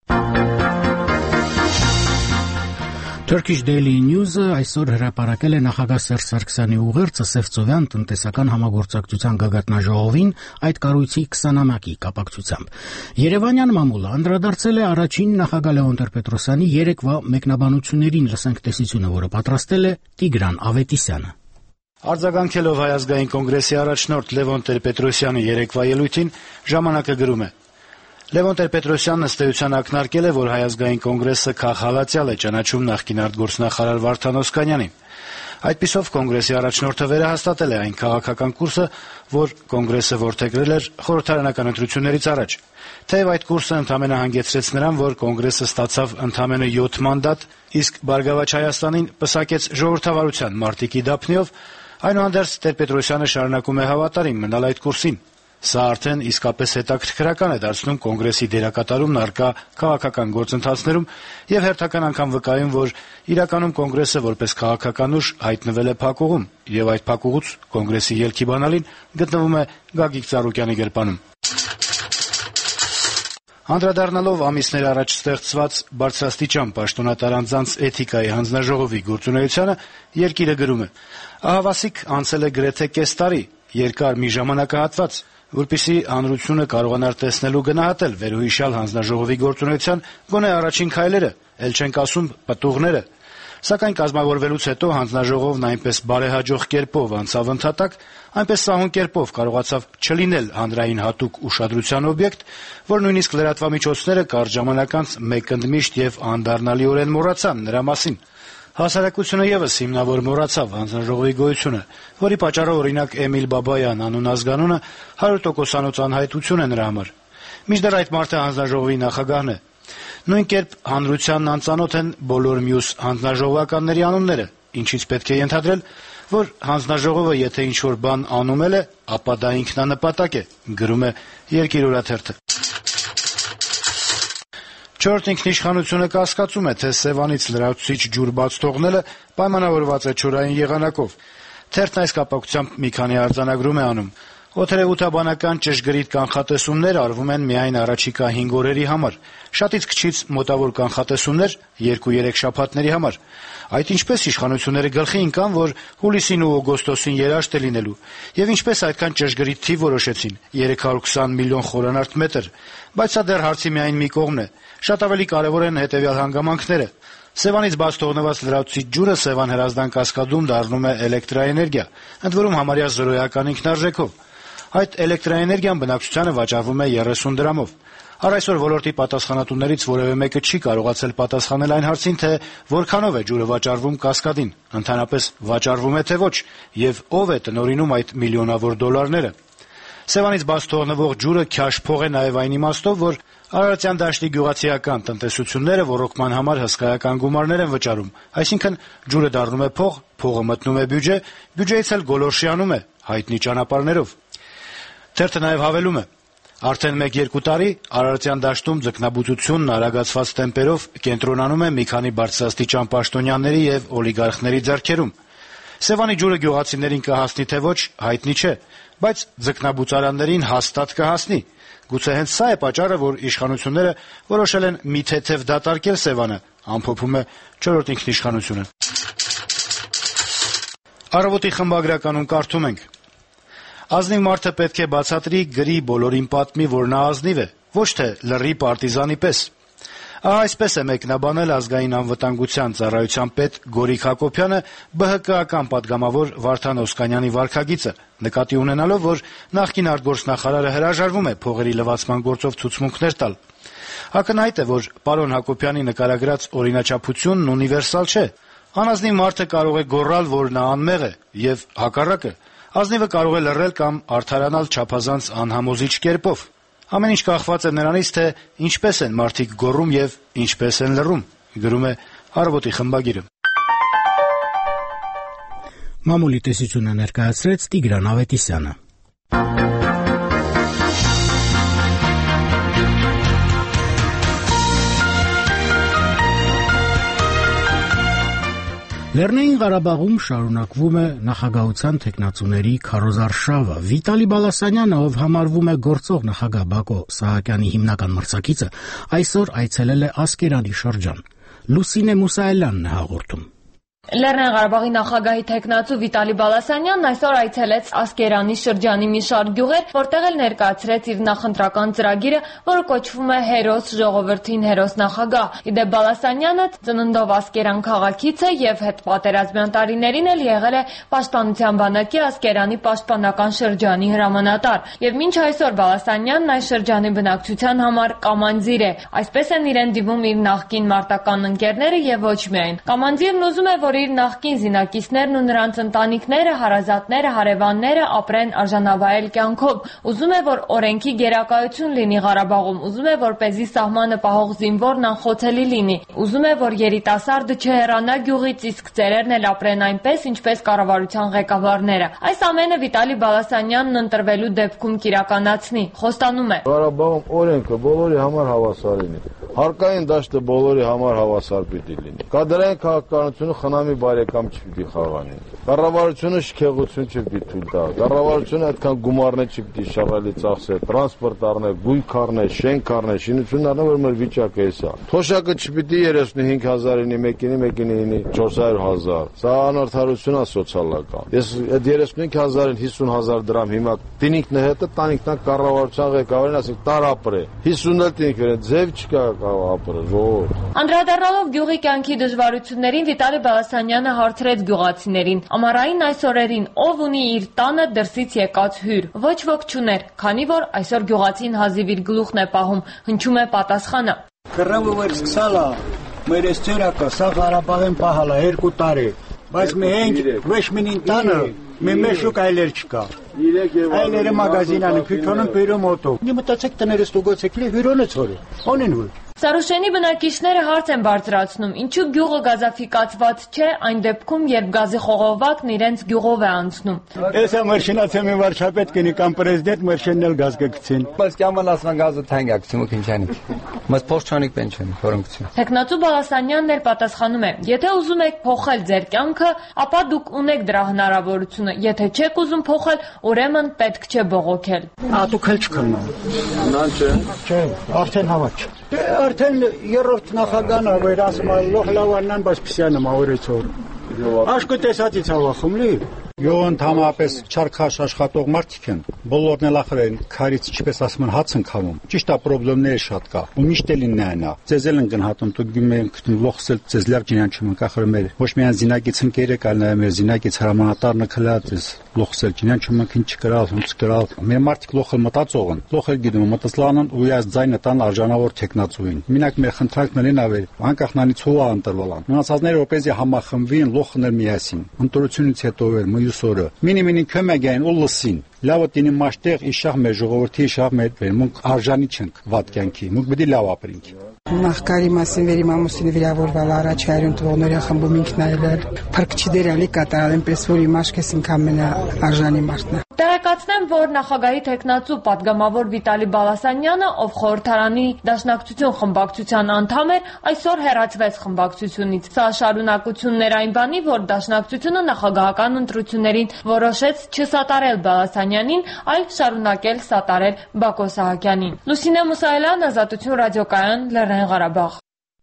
Turkish Daily News-ը այսօր հրապարակել է նախագահ Սերժ Սարգսյանի ուղերձը Սևծովյան տնտեսական համագործակցության գագաթնաժողովին այդ կառույցի քսանամյակի կապակցությամբ։ Երևանյան մամուլը անդրադարձել է առաջին նախագահ Լևոն Տեր-Պետրոսյանի երեկվա մեկնաբանություններին, լսենք տեսությունը, որը պատրաստել է Տիգրան Ավետիսյանը։ Արձագանքելով Հայ ազգային կոնգրեսի առաջնորդ Լևոն Տեր-Պետրոսյանի երեկվա ելույթին, ժամանակը գրում է. Լևոն Տեր-Պետրոսյանն ըստ էության ակնարկել է, որ Հայ ազգային կոնգրեսը քաղհալածյալ է ճանաչում նախկին արտգործնախարար Վարդան Օսկանյանին։ Այդպիսով կոնգրեսի առաջնորդը վերահաստատել է այն քաղաքական կուրսը, որ կոնգրեսը որդեգրել էր խորհրդարանական ընտրություններից առաջ։ Թեև այդ կուրսը ընդամենը հանգեցրեց նրան, որ կոնգրեսը ստացավ ընդամենը յոթ մանդատ, իսկ Բարգավաճ Հայաստանին պսակեց ժողովրդավարության մարտիկի դափնիով, այնուհանդերձ Տեր-Պետրոսյանը շարունակում է հավատարիմ մնալ այդ կուրսին։ Սա արդեն իսկապես հետաքրքրական է դարձնում կոնգրեսի դերակատարումն առկա քաղաքական գործընթացներում եւ հերթական անգամ վկայում, որ իրականում կոնգրեսը որպես քաղաքական ուժ հայտնվել է փակուղում եւ այդ փակուղուց կոնգրեսի ելքի բանալին գտնվում է Գագիկ Ծառուկյանի գրպանում։ Անդրադառնալով ամիսներ առաջ ստեղծված բարձրաստիճան պաշտոնատար անձանց էթիկայի հանձնաժողովի գործունեությանը, Երկիրը գրում է. «Ահավասիկ անցել է գրեթե կես տարի, երկար մի ժամանակահատված, որպեսզի հանրությունը կարողանար տեսնել ու գնահատել վերոհիշյալ հանձնաժողովի գործունեության գոնե առաջին քայլերը, էլ չենք ասում պտուղները։ Սակայն կազմավորվելուց հետո հանձնաժողովն այնպես բարեհաջող կերպով անցավ ընդհատակ, այնպես սահուն կերպով կարողացավ չլինել հանրային հատուկ ուշադրության օբյեկտ, որ նույնիսկ լրատվամիջոցները կարճ ժամանակ անց մեկընդմիշտ եւ անդառնալիորեն մոռացան նրա մասին։ Հասարակությունը եւս հիմնավոր մոռացավ հանձնաժողովի գոյությունը, որի պատճառով օրինակ Էմիլ Բաբայան անուն ազգանունը հարյուր տոկոսանոց անհայտություն է նրա համար։ Մինչդեռ այդ մարդը հանձնաժողովի նախագահն է։ Նույն կերպ հանրությանն անծանոթ են բոլոր մյուս հանձնաժողովականների անունները, ինչից պետք է ենթադրել, որ հանձնաժողովը եթե ինչ-որ բան անում էլ է, ապա դա ինքնանպատակ է, գրում է Երկիր օրաթերթը։ Չորրորդ ինքնիշխանությունը կասկածում է, թե Սևանից լրացուցիչ ջուր բաց թողնելը պայմանավորված է չորային եղանակով։ Թերթն այս կապակցությամբ մի քանի արձանագրում է անում։ Օդերևութաբանական ճշգրիտ կանխատեսումներ արվում են միայն առաջիկա հինգ օրերի համար, շատից քչից մոտավոր կանխատեսումներ երկու-երեք շաբաթների համար։ Այդ ինչպես իշխանությունները գլխի ընկան, որ հուլիսին ու օգոստոսին երաշտ է լինելու, եւ ինչպես այդքան ճշգրիտ թիվ որոշեցին՝ երեք հարյուր քսան միլիոն խորանարդ մետր, բայց սա դեռ հարցի միայն մի կողմն է։ Շատ ավելի կարևոր են հետեւյալ հանգամանքները։ Սևանից բաց թողնված լրացուցիչ ջուրը Սևան Հրազդան կասկադում դառնում է էլեկտրաէներգիա, ընդ որում համարյա զրոյական ինքնարժեքով։ Այդ էլեկտրաէներգիան բնակչությանը վաճառվում է երեսուն դրամով։ Առ այսօր ոլորտի պատասխանատուներից որևէ մեկը չի կարողացել պատասխանել այն հարցին, թե որքանով է ջուրը վաճառվում կասկադին, ընդհանրապես վաճառվում է թե ոչ, եւ ով է տնօրինում այդ միլիոնավոր դոլարները։ Սևանից բաց թողնվող ջուրը քյաշ փող է նաեւ այն իմաստով, որ Արարատյան դաշտի գյուղացիական տնտեսությունները ոռոգման համար հսկայական գումարներ են վճարում, այսինքն ջուրը դառնում է փող, փողը մտնում է բյուջե, բյուջեից էլ գոլորշիանում է հայտնի ճանապարհներով։ Թերթը նաեւ հավելում է. Արդեն մեկ-երկու տարի Արարատյան դաշտում ձկնաբուծությունն արագացված տեմպերով կենտրոնանում է մի քանի բարձրաստիճան պաշտոնյաների եւ օլիգարխների ձեռքերում։ Սևանի ջուրը գյուղացիներին կհասնի թե ոչ, հայտնի չէ, բայց ձկնաբուծարաններին հաստատ կհասնի։ Գուցե հենց սա է պատճառը, որ իշխանությունները որոշել են մի թեթև դատարկել Սևանը, ամփոփում է «Չորրորդ ինքնիշխանությունը»։ Առավոտի խմբագրականում կարդում ենք. ազնիվ մարդը պետք է բացատրի, գրի, բոլորին պատմի, որ նա ազնիվ է, ոչ թե լռի պարտիզանի պես։ Ահա այսպես է մեկնաբանել ազգային անվտանգության ծառայության պետ Գորիկ Հակոբյանը ԲՀԿ-ական պատգամավոր Վարդան Օսկանյանի վարքագիծը, նկատի ունենալով, որ նախկին արտգործնախարարը հրաժարվում է փողերի լվացման գործով ցուցմունքներ տալ։ Ակնհայտ է, որ պարոն Հակոբյանի նկարագրած օրինաչափությունն ունիվերսալ չէ։ Անազնիվ մարդը կարող է գոռալ, որ նա անմեղ է, եւ հակառակը, ազնիվը կարող է լռել կամ արդարանալ չափազանց անհամոզիչ կերպով։ Ամեն ինչ կախված է նրանից, թե ինչպես են մարդիկ գոռում եւ ինչպես են լռում, գրում է «Առավոտի» խմբագիրը։ Մամուլի տեսությունը ներկայացրեց Տիգրան Ավետիսյանը։ Լեռնային Ղարաբաղում շարունակվում է նախագահության թեկնածուների քարոզարշավը։ Վիտալի Բալասանյանը, ով համարվում է գործող նախագահ Բակո Սահակյանի հիմնական մրցակիցը, այսօր այցելել է Ասկերանի շրջան։ Լուսինե Մուսայելյանն է հաղորդում։ Լեռնային Ղարաբաղի նախագահի թեկնածու Վիտալի Բալասանյանն այսօր այցելեց Ասկերանի շրջանի մի շարք գյուղեր, որտեղ էլ ներկայացրեց իր նախընտրական ծրագիրը, որը կոչվում է «Հերոս ժողովրդին հերոս նախագահ»։ Իդեպ Բալասանյանը ծննդով Ասկերան քաղաքից է եւ հետպատերազմյան տարիներին էլ եղել է Պաշտպանության բանակի Ասկերանի պաշտպանական շրջանի հրամանատար։ Եվ մինչ այսօր Բալասանյանն այս շրջանի բնակչության համար կամանդիր է։ Այսպես են իրեն դիմում իր նախկին մարտական ընկերները եւ ոչ միայն։ Կամանդիրն ուզում է, որ իր նախկին զինակիցներն ու նրանց ընտանիքները, հարազատները, հարևանները ապրեն արժանավայել կյանքով։ Ուզում է, որ օրենքի գերակայություն լինի Ղարաբաղում, ուզում է, որպեսզի սահմանը պահող զինվորն անխոցելի լինի։ Ուզում է, որ երիտասարդը չհեռանա գյուղից, իսկ ծերերն էլ ապրեն այնպես, ինչպես կառավարության ղեկավարները։ Այս ամենը Վիտալի Բալասանյանն ընտրվելու դեպքում կիրականացնի։ Խոստանում է. Ղարաբաղում օրենքը բոլորի համար հավասար լինի։ Հարկային դաշտը բոլորի համար հավասար պիտի լինի։ Կադրային քաղաքականությունը խնամի բարեկամ չպիտի խաղանի։ Կառավարությունը շքեղություն չպիտի թույլ տա։ Կառավարությունը այդքան գումարներ չպիտի շռայլի ծախսել, տրանսպորտ առնել, գույք առնել, շենք առնել, շինություն առնել, որ մեր վիճակը էսա։ Թոշակը չպիտի երեսունհինգ հազարինի, մեկինի, մեկինի ինի չորս հարյուր հազար։ Սա անարդարություն է սոցիալական։ Ես այդ երեսունհինգ հազարին հիսուն հազար դրամ հիմա տինիկն է հետը, տանիքն կառավարության ղեկավարին ասենք տար ապրե։ հիսուն էլ տինիք վերեն, ձև չկա ապրը, ժողովուրդ։ Անդրադառնալով գյուղի կյանքի դժվարություններին Վիտալի Բալասանյանը հարցրեց գյուղացիներին. ամառային այս օրերին ով ունի իր տանը դրսից եկած հյուր։ Ոչ ոք չուներ, քանի որ այսօր գյուղացին հազիվ իր գլուխն է պահում, հնչում է պատասխանը. Կռավը որ սկսալա, մեր այս ծերակը սա Ղարաբաղեն պահալա երկու տարի, բայց մենք ոչ մինին տանը մի մեշուկ այլեր չկա։ Այլերը մագազինանը փիքոնն բերում օտո։ Մի մտածեք տներս ստուգոցեք լի հյուրոնը ծորի։ Օնին ու Սարուշենի բնակիչները հարց են բարձրացնում, ինչու գյուղը գազաֆիկացված չէ այն դեպքում, երբ գազի խողովակն իրենց գյուղով է անցնում։ Էսա մերշինացե մի վարչապետ կնի կամ պրեզիդենտ մերշենն էլ գազ կգցին։ Բայց կաման ասման գազը թանկ ակցում քինչանի։ Մաս փոխչանիկ պենչեն, խորունգցին։ Տեխնացու Բալասանյանն էլ պատասխանում է. եթե ուզում եք փոխել ձեր կյանքը, ապա դուք ունեք դրա հնարավորությունը, եթե չեք ուզում փոխել, ուրեմն պետք չէ բողոքել։ Ատուք էլ չքննում։ Նան չէ։ Չէ, արդեն հավաք։ Արդեն երրորդ նախագահն է, որ ասում է լող լավանան, բայց պսյանը մավորեցոր։ Աշկը տեսածի ցավախում լի։ Յո ընդհանրապես չարքաշ աշխատող մարդիկ են, բոլորն էլ ախր են քարից ինչպես ասում են հաց են քամում։ Ճիշտ է, խնդիրները շատ կա։ Ու միշտ էլ իննա։ Ձեզ էլ են գնահատում, դուք գυμենք լոխսել ձեզ լավ ջինան չմնք ախր մեր։ Ոչ միայն զինակից ընկերը կալ նաև մեր զինակից հրամանատարը քլած էս լոխսել ջինան չմնք ինչ կրալ, ոնց կրալ։ Մեր մարդիկ լոխել մտածող են։ Լոխել գիտում մտածլանն ու ես ձայնը տան արժանավոր տեխնացուին։ Մինակ մեր խնդրանքներն ավել, անկախ նրանից հողա ընտրվալան։ Մնացածները որպեսզի համախմբվին, լոխնել միասին։ Ընտրությունից հետո էլ մյուսորը։ Մինիմին կոմեգային ու լսին։ լավը տինի մաշտեղ իշախ մեր ժողովրդի իշախ մեր մենք արժանի չենք վատ կյանքի մենք պետք է լավ ապրենք Նախկարի մասին վերի մամուսին վիրավորվել առաջ հայրեն տվողների խմբում ինքն այլել փրկչի դերալի կատարել այնպես որ իմաշքես ինքան մենա արժանի մարդն է Տեղեկացնեմ, որ նախագահի տեխնացու պատգամավոր Վիտալի Բալասանյանը, ով խորհրդարանի Դաշնակցություն խմբակցության անդամ էր, այսօր հեռացվեց խմբակցությունից։ Սա շարունակություններ այն բանի, որ Դաշնակցությունը նախագահական ընտրություններին որոշեց չսատարել Բալասանյանին, այլ շարունակել սատարել Բակո Սահակյանին։ Լուսինե Մուսայելյան, Ազատություն ռադիոկայան, Լեռնային Ղարաբաղ։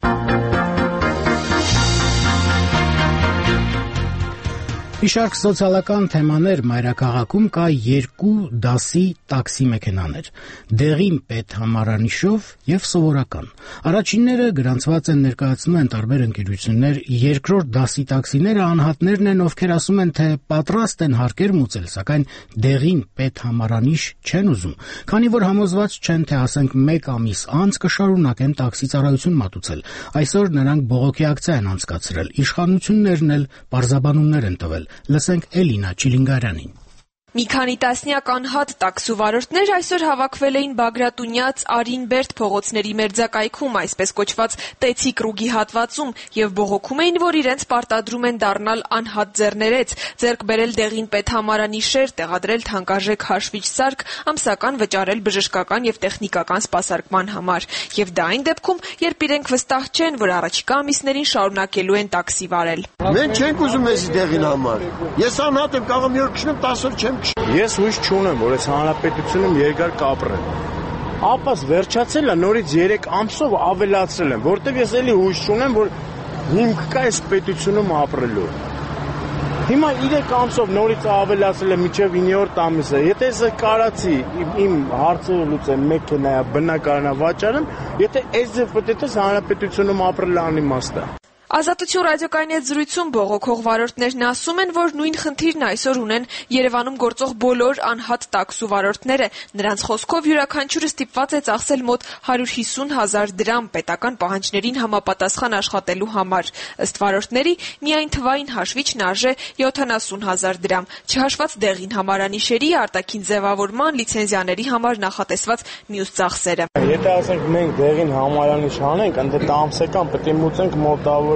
Իշարք սոցիալական թեմաներ մայրաքաղաքում կա երկու դասի տաքսի մեքենաներ՝ դեղին պետ համարանիշով եւ սովորական։ Առաջինները գրանցված են ներկայացնում են տարբեր ընկերություններ, երկրորդ դասի տաքսիները անհատներն են, ովքեր ասում են, թե պատրաստ են հարկեր մուծել, սակայն դեղին պետ համարանիշ չեն ուզում, քանի որ համոզված չեն, թե ասենք մեկ ամիս անց կշարունակեն տաքսի ծառայություն մատուցել։ Այսօր նրանք բողոքի ակցիա են անցկացրել, իշխանություններն էլ պարզաբանումներ են տվել։ Լսենք Էլինա Չիլինգարյանին։ Մի քանի տասնյակ անհատ տաքսու վարորդներ այսօր հավաքվել էին Բագրատունյաց, Արին-Բերդ փողոցների մերձակայքում, այսպես կոչված Տեցի կրուգի հատվածում, եւ բողոքում էին, որ իրենց պարտադրում են դառնալ անհատ ձեռներեց, ձեռք բերել դեղին պետ համարանիշեր, տեղադրել թանկարժեք հաշվիչ սարք, ամսական վճարել բժշկական եւ տեխնիկական սպասարկման համար։ Եվ դա այն դեպքում, երբ իրենք վստահ չեն, որ առաջիկա ամիսներին շարունակելու են տաքսի վարել։ Մենք չենք ուզում էս դեղին համար։ Ես անհատ եմ, կարող եմ մի օր քշնեմ տասը օր չեմ Ես հույս չունեմ, որ այս հանրապետությունում երկար կապրեմ։ Ապաս վերջացել է, նորից երեք ամսով ավելացրել եմ, որտեղ ես էլի հույս չունեմ, որ հիմք կա այս պետությունում ապրելու։ Հիմա երեք ամսով նորից ավելացրել եմ մինչև իններորդ ամիսը։ Եթե ես կարացի իմ հարցերը լուծեմ, մեքենա, բնակարանա վաճառեմ, եթե այս ձև պետք է հանրապետությունում ապրել անիմաստ է։ Ազատություն ռադիոկայանի հետ զրույցում բողոքող վարորդներն ասում են, որ նույն խնդիրն այսօր ունեն Երևանում գործող բոլոր անհատ տաքսու վարորդները։ Նրանց խոսքով յուրաքանչյուրը ստիպված է ծախսել մոտ հարյուր հիսուն հազար դրամ պետական պահանջներին համապատասխան աշխատելու համար։ Ըստ վարորդների, միայն թվային հաշվիչն արժե յոթանասուն հազար դրամ, չհաշված դեղին համարանիշերի, արտաքին ձևավորման, լիցենզիաների համար նախատեսված մյուս ծախսերը։ Եթե ասենք մենք դեղին համարանիշ անենք, ընդ ամսական պետք է մուծենք մոտավոր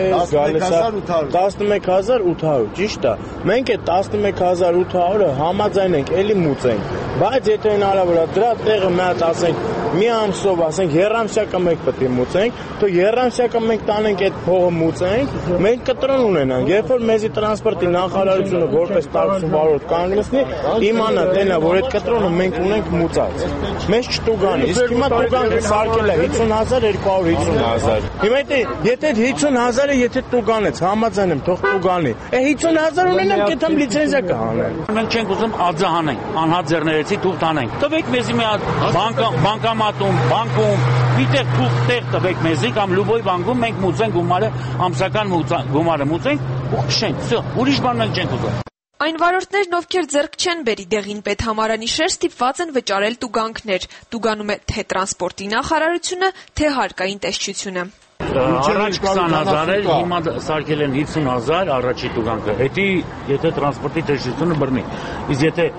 տասնմեկ հազար ութ հարյուր, ճիշտ է։ Մենք այդ տասնմեկ հազար ութ հարյուրը համաձայնենք, էլի մուծենք։ Բայց եթե հնարավոր է դրա տեղը մի հատ ասենք, մի ամսով ասենք երամսյակը մենք պետք է մուծենք, то երամսյակը մենք տանենք այդ փողը մուծենք, մենք կտրոն ունենանք։ Երբ որ մեզի տրանսպորտի նախարարությունը որպես տաքսու վարորդ կանգնեցնի, իմանա տենա, որ այդ կտրոնը մենք ունենք մուծած։ Մեզ չտուգանի։ Իսկ հիմա տուգանքը սարքել է հիսուն հազար երկու հարյուր հիսուն հազար։ Հիմա եթե հիսուն հազարը եթե տուգանեց, համաձայն եմ, թող տուգանի։ Է հիսուն հազար ունենամ, կետամ լիցենզիա կհանեն։ Մենք չենք ուզում արձահանենք, անհատ ձեռներեցի թուղթ տանենք։ Տվեք մեզի մի հատ բանկամատում, բանկում, միտեղ թուղթ տեղ տվեք մեզի կամ լուբոյ բանկում մենք մուծենք գումարը, ամսական գումարը մուծենք ու քշենք։ Всё, ուրիշ բան մենք չենք ուզում։ Այն վարորդներն, ովքեր ձեռք չեն բերի դեղին պետ համարանիշեր, ստիպված են վճարել տուգանքներ։ Տուգանում է թե տրանսպորտի նախարարությունը, թե հարկային տեսչությունը։ Առաջ քսան հազար էր, հիմա սարքել են հիսուն հազար առաջի տուգանքը։ Հետի եթե տրանսպորտի տեսչությունը բռնի, իսկ եթե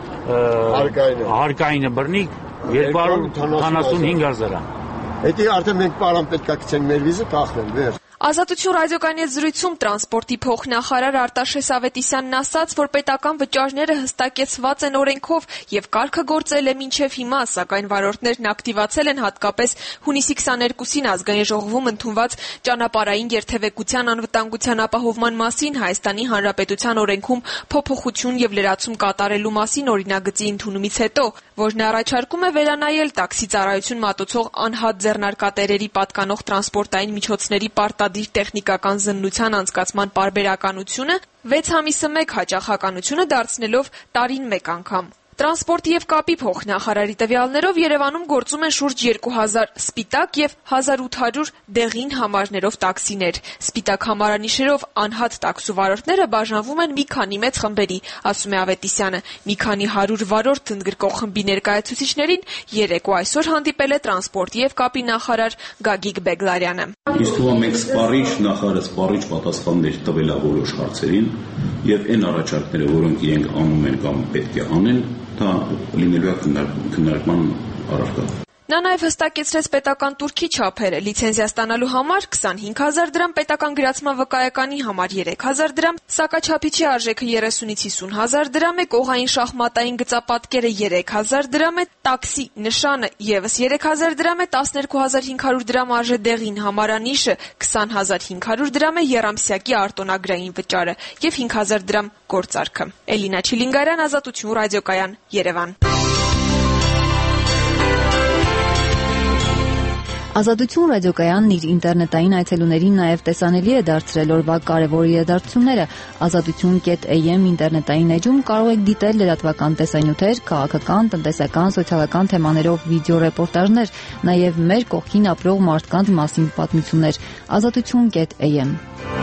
հարկայինը բռնի երկու հարյուր քսանհինգ հազար է։ Հետի արդեն մենք պարան պետք է գցենք մեր վիզը կախնեն, վեր։ Ազատություն ռադիոկայանի հետ զրույցում տրանսպորտի փոխնախարար Արտաշես Ավետիսյանն ասաց, որ պետական վճարները հստակեցված են օրենքով եւ կարգը գործել է մինչեւ հիմա, սակայն վարորդներն ակտիվացել են հատկապես հունիսի քսաներկուսին ազգային ժողովում ընդունված ճանապարհային երթևեկության անվտանգության ապահովման մասին Հայաստանի Հանրապետության օրենքում փոփոխություն եւ լրացում կատարելու մասին օրինագծի ընդունումից հետո, որն առաջարկում է վերանայել տաքսի ծառայություն մատուցող անհատ ձեռնարկատերերի պատկանող տրանսպորտային միջոցների պարտադիր տեխնիկական զննության անցկացման պարբերականությունը վեց ամիսը մեկ հաճախականությունը դարձնելով տարին մեկ անգամ։ Տրանսպորտի եւ կապի փոխնախարարի տվյալներով Երևանում գործում են շուրջ երկու հազար սպիտակ եւ հազար ութ հարյուր դեղին համարներով տաքսիներ։ Սպիտակ համարանիշերով անհատ տաքսու վարորդները բաժանվում են մի քանի մեծ խմբերի, ասում է Ավետիսյանը։ Մի քանի հարյուր վարորդ ընդգրկող խմբի ներկայացուցիչներին երեկո այսօր հանդիպել է տրանսպորտի եւ կապի նախարար Գագիկ Բեգլարյանը։ Իսկ թվում է մենք սպառիչ նախարարը սպառիչ պատասխաններ տվել է որոշ հարցերին եւ այն առաջարկները, որոնք իրենք անում են կամ պետք է անեն, դա լինելու է քննարկման առարկա։ Նա նաև հստակեցրեց պետական տուրքի չափերը՝ լիցենզիա ստանալու համար քսանհինգ հազար դրամ, պետական գրացման վկայականի համար երեք հազար դրամ, սակաչափիչի արժեքը երեսունից հիսուն հազար դրամ է, կողային շախմատային գծապատկերը երեք հազար դրամ է, տաքսի նշանը ևս երեք հազար դրամ է, տասներկու հազար հինգ հարյուր դրամ արժե դեղին համարանիշը, քսան հազար հինգ հարյուր դրամ է եռամսյակի արտոնագրային վճարը և հինգ հազար դրամ գործարքը։ Էլինա Չիլինգարյան, Ազատություն ռադիոկայան, Երևան։ Ազատություն ռադիոկայանն իր ինտերնետային այցելուներին նաև տեսանելի է դարձրել օրվա կարևոր իրադարձությունները։ ազատություն կետ էյ էմ ինտերնետային էջում կարող եք դիտել լրատվական տեսանյութեր, քաղաքական, տնտեսական, սոցիալական թեմաներով վիդեո ռեպորտաժներ, նաև մեր կողքին ապրող մարդկանց մասին պատմություններ։ ազատություն կետ էյ էմ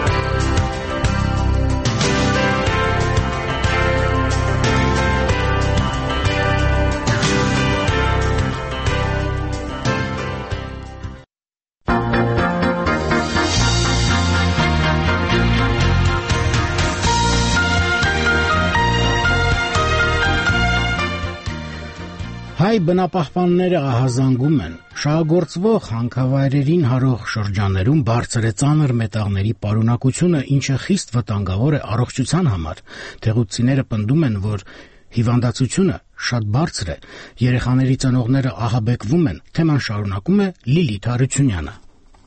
Հայ բնապահպանները ահազանգում են, շահագործվող հանքավայրերին հարող շրջաններում բարձր է ծանր մետաղների պարունակությունը, ինչը խիստ վտանգավոր է առողջության համար։ Տեղուցիները պնդում են, որ հիվանդացությունը շատ բարձր է, երեխաների ծնողները ահաբեկվում են, թեման շարունակում է Լիլիթ Հարությունյանը։